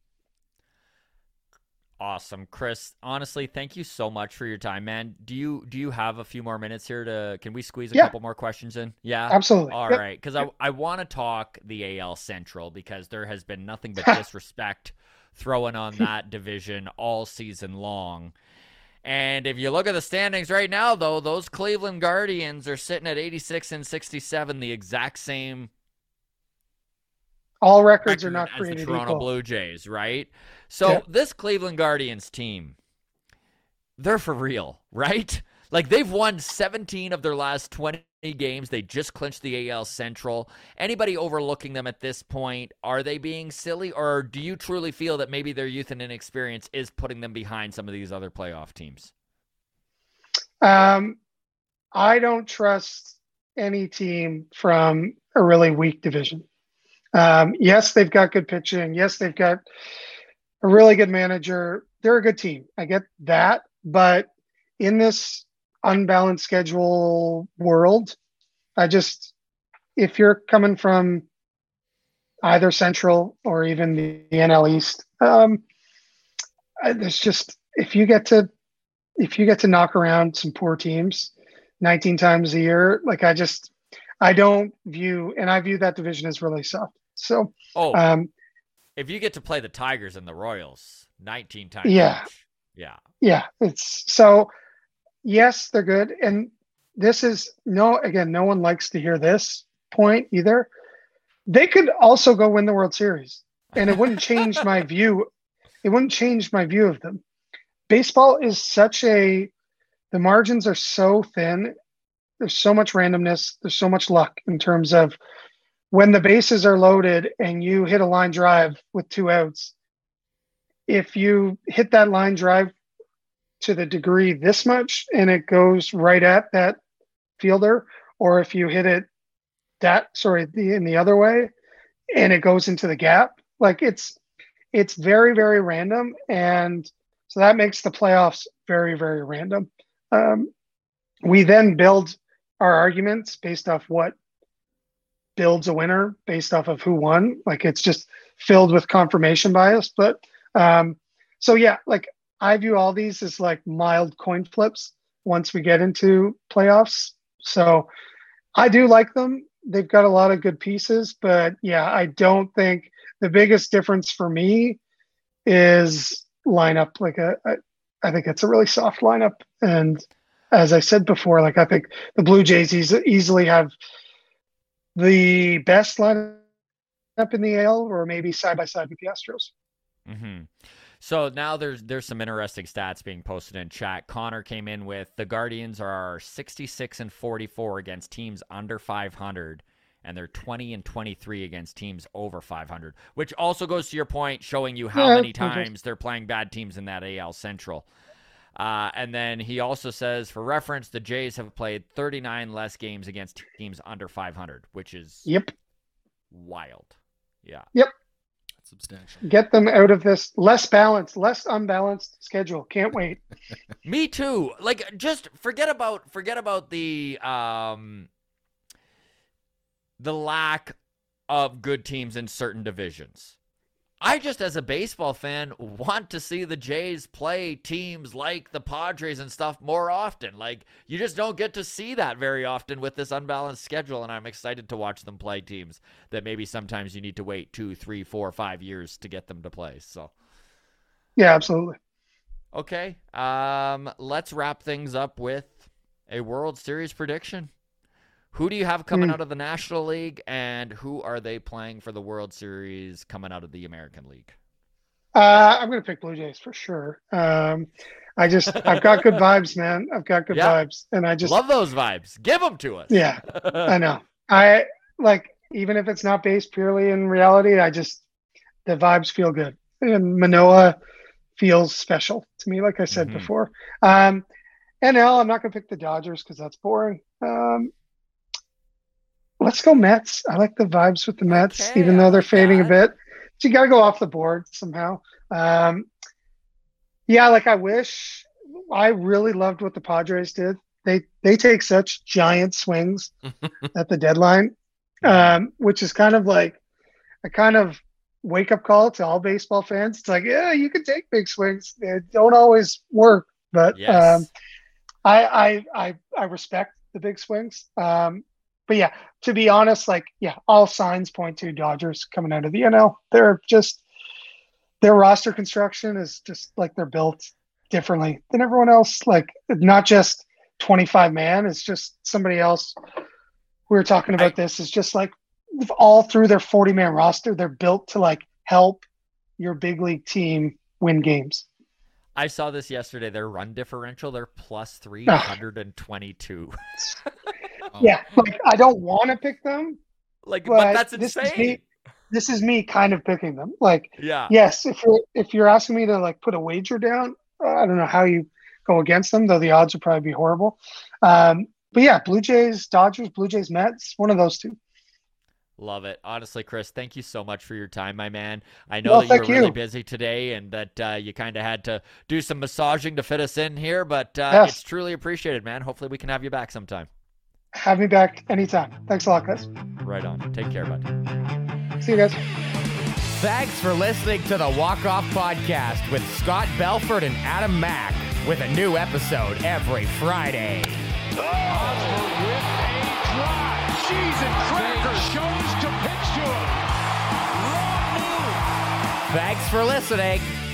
Speaker 3: Awesome, Chris. Honestly, thank you so much for your time, man. Do you have a few more minutes here can we squeeze a couple more questions in? Yeah,
Speaker 5: absolutely.
Speaker 3: All right, because I want to talk the AL Central, because there has been nothing but disrespect thrown on that division all season long. And if you look at the standings right now, though, those Cleveland Guardians are sitting at 86 and 67, the exact same.
Speaker 5: All records are not created
Speaker 3: as the Toronto
Speaker 5: equal.
Speaker 3: Blue Jays, right? So this Cleveland Guardians team, they're for real, right? Like, they've won 17 of their last 20 games. They just clinched the AL Central. Anybody overlooking them at this point? Are they being silly, or do you truly feel that maybe their youth and inexperience is putting them behind some of these other playoff teams?
Speaker 5: I don't trust any team from a really weak division. Yes, they've got good pitching. Yes, they've got a really good manager. They're a good team. I get that. But in this unbalanced schedule world, if you're coming from either Central or even the NL East, there's just, if you get to knock around some poor teams 19 times a year, like, I don't view, and I view that division as really soft. So,
Speaker 3: if you get to play the Tigers and the Royals 19 times,
Speaker 5: it's so. Yes, they're good, and this is no one likes to hear this point either. They could also go win the World Series, and it wouldn't change my view. It wouldn't change my view of them. Baseball is the margins are so thin. There's so much randomness. There's so much luck in terms of when the bases are loaded and you hit a line drive with 2 outs. if you hit that line drive to the degree this much and it goes right at that fielder, or if you hit it in the other way and it goes into the gap, like it's very, very random. And so that makes the playoffs very, very random. We then build our arguments based off what builds a winner based off of who won. Like it's just filled with confirmation bias. But so yeah, like I view all these as like mild coin flips once we get into playoffs. So I do like them. They've got a lot of good pieces, but yeah, I don't think the biggest difference for me is lineup. Like I think it's a really soft lineup. And as I said before, like I think the Blue Jays easily have the best lineup in the AL, or maybe side by side with the Astros.
Speaker 3: Mm-hmm. So now there's some interesting stats being posted in chat. Connor came in with the Guardians are 66-44 against teams under 500, and they're 20-23 against teams over 500, which also goes to your point, showing you how many times they're playing bad teams in that AL Central. And then he also says, for reference, the Jays have played 39 less games against teams under 500, which is wild. Yeah.
Speaker 5: Yep.
Speaker 4: That's substantial.
Speaker 5: Get them out of this less unbalanced schedule. Can't wait.
Speaker 3: Me too. Like, just forget about the lack of good teams in certain divisions. I just, as a baseball fan, want to see the Jays play teams like the Padres and stuff more often. Like, you just don't get to see that very often with this unbalanced schedule, and I'm excited to watch them play teams that maybe sometimes you need to wait 2, 3, 4, 5 years to get them to play. So,
Speaker 5: yeah, absolutely.
Speaker 3: Okay, let's wrap things up with a World Series prediction. Who do you have coming out of the National League, and who are they playing for the World Series coming out of the American League?
Speaker 5: I'm going to pick Blue Jays for sure. I've got good vibes, man. I've got good vibes, and I just
Speaker 3: love those vibes. Give them to us.
Speaker 5: Yeah, I know. I like, even if it's not based purely in reality, the vibes feel good, and Manoah feels special to me, like I said before. NL, I'm not going to pick the Dodgers because that's boring. Let's go Mets. I like the vibes with the Mets, even though they're fading a bit. So you got to go off the board somehow. Yeah, like I really loved what the Padres did. They take such giant swings at the deadline, which is kind of like a kind of wake-up call to all baseball fans. It's like, yeah, you can take big swings. They don't always work, but I respect the big swings. But yeah, to be honest, all signs point to Dodgers coming out of the NL. Their roster construction is just like they're built differently than everyone else. Like, not just 25 man, it's just somebody else. We were talking about this. It's just like all through their 40-man roster, they're built to like help your big league team win games.
Speaker 3: I saw this yesterday. Their run differential, they're plus 322.
Speaker 5: Yeah, like I don't want to pick them,
Speaker 3: but that's insane.
Speaker 5: This is me kind of picking them. Like,
Speaker 3: yeah,
Speaker 5: yes, if you're asking me to like put a wager down, I don't know how you go against them, though the odds would probably be horrible. But yeah, Blue Jays, Dodgers, Blue Jays, Mets, one of those two.
Speaker 3: Love it. Honestly, Chris, thank you so much for your time, my man. I know that you were really busy today and that you kind of had to do some massaging to fit us in here, but it's truly appreciated, man. Hopefully we can have you back sometime.
Speaker 5: Have me back anytime. Thanks a lot, guys.
Speaker 3: Right on. Take care, bud.
Speaker 5: See you guys.
Speaker 1: Thanks for listening to the Walk Off Podcast with Scott Belford and Adam Mack, with a new episode every Friday.
Speaker 2: Osborne with a drive. Cheese and crackers. Shows to pitch to him. Wrong move.
Speaker 1: Thanks for listening.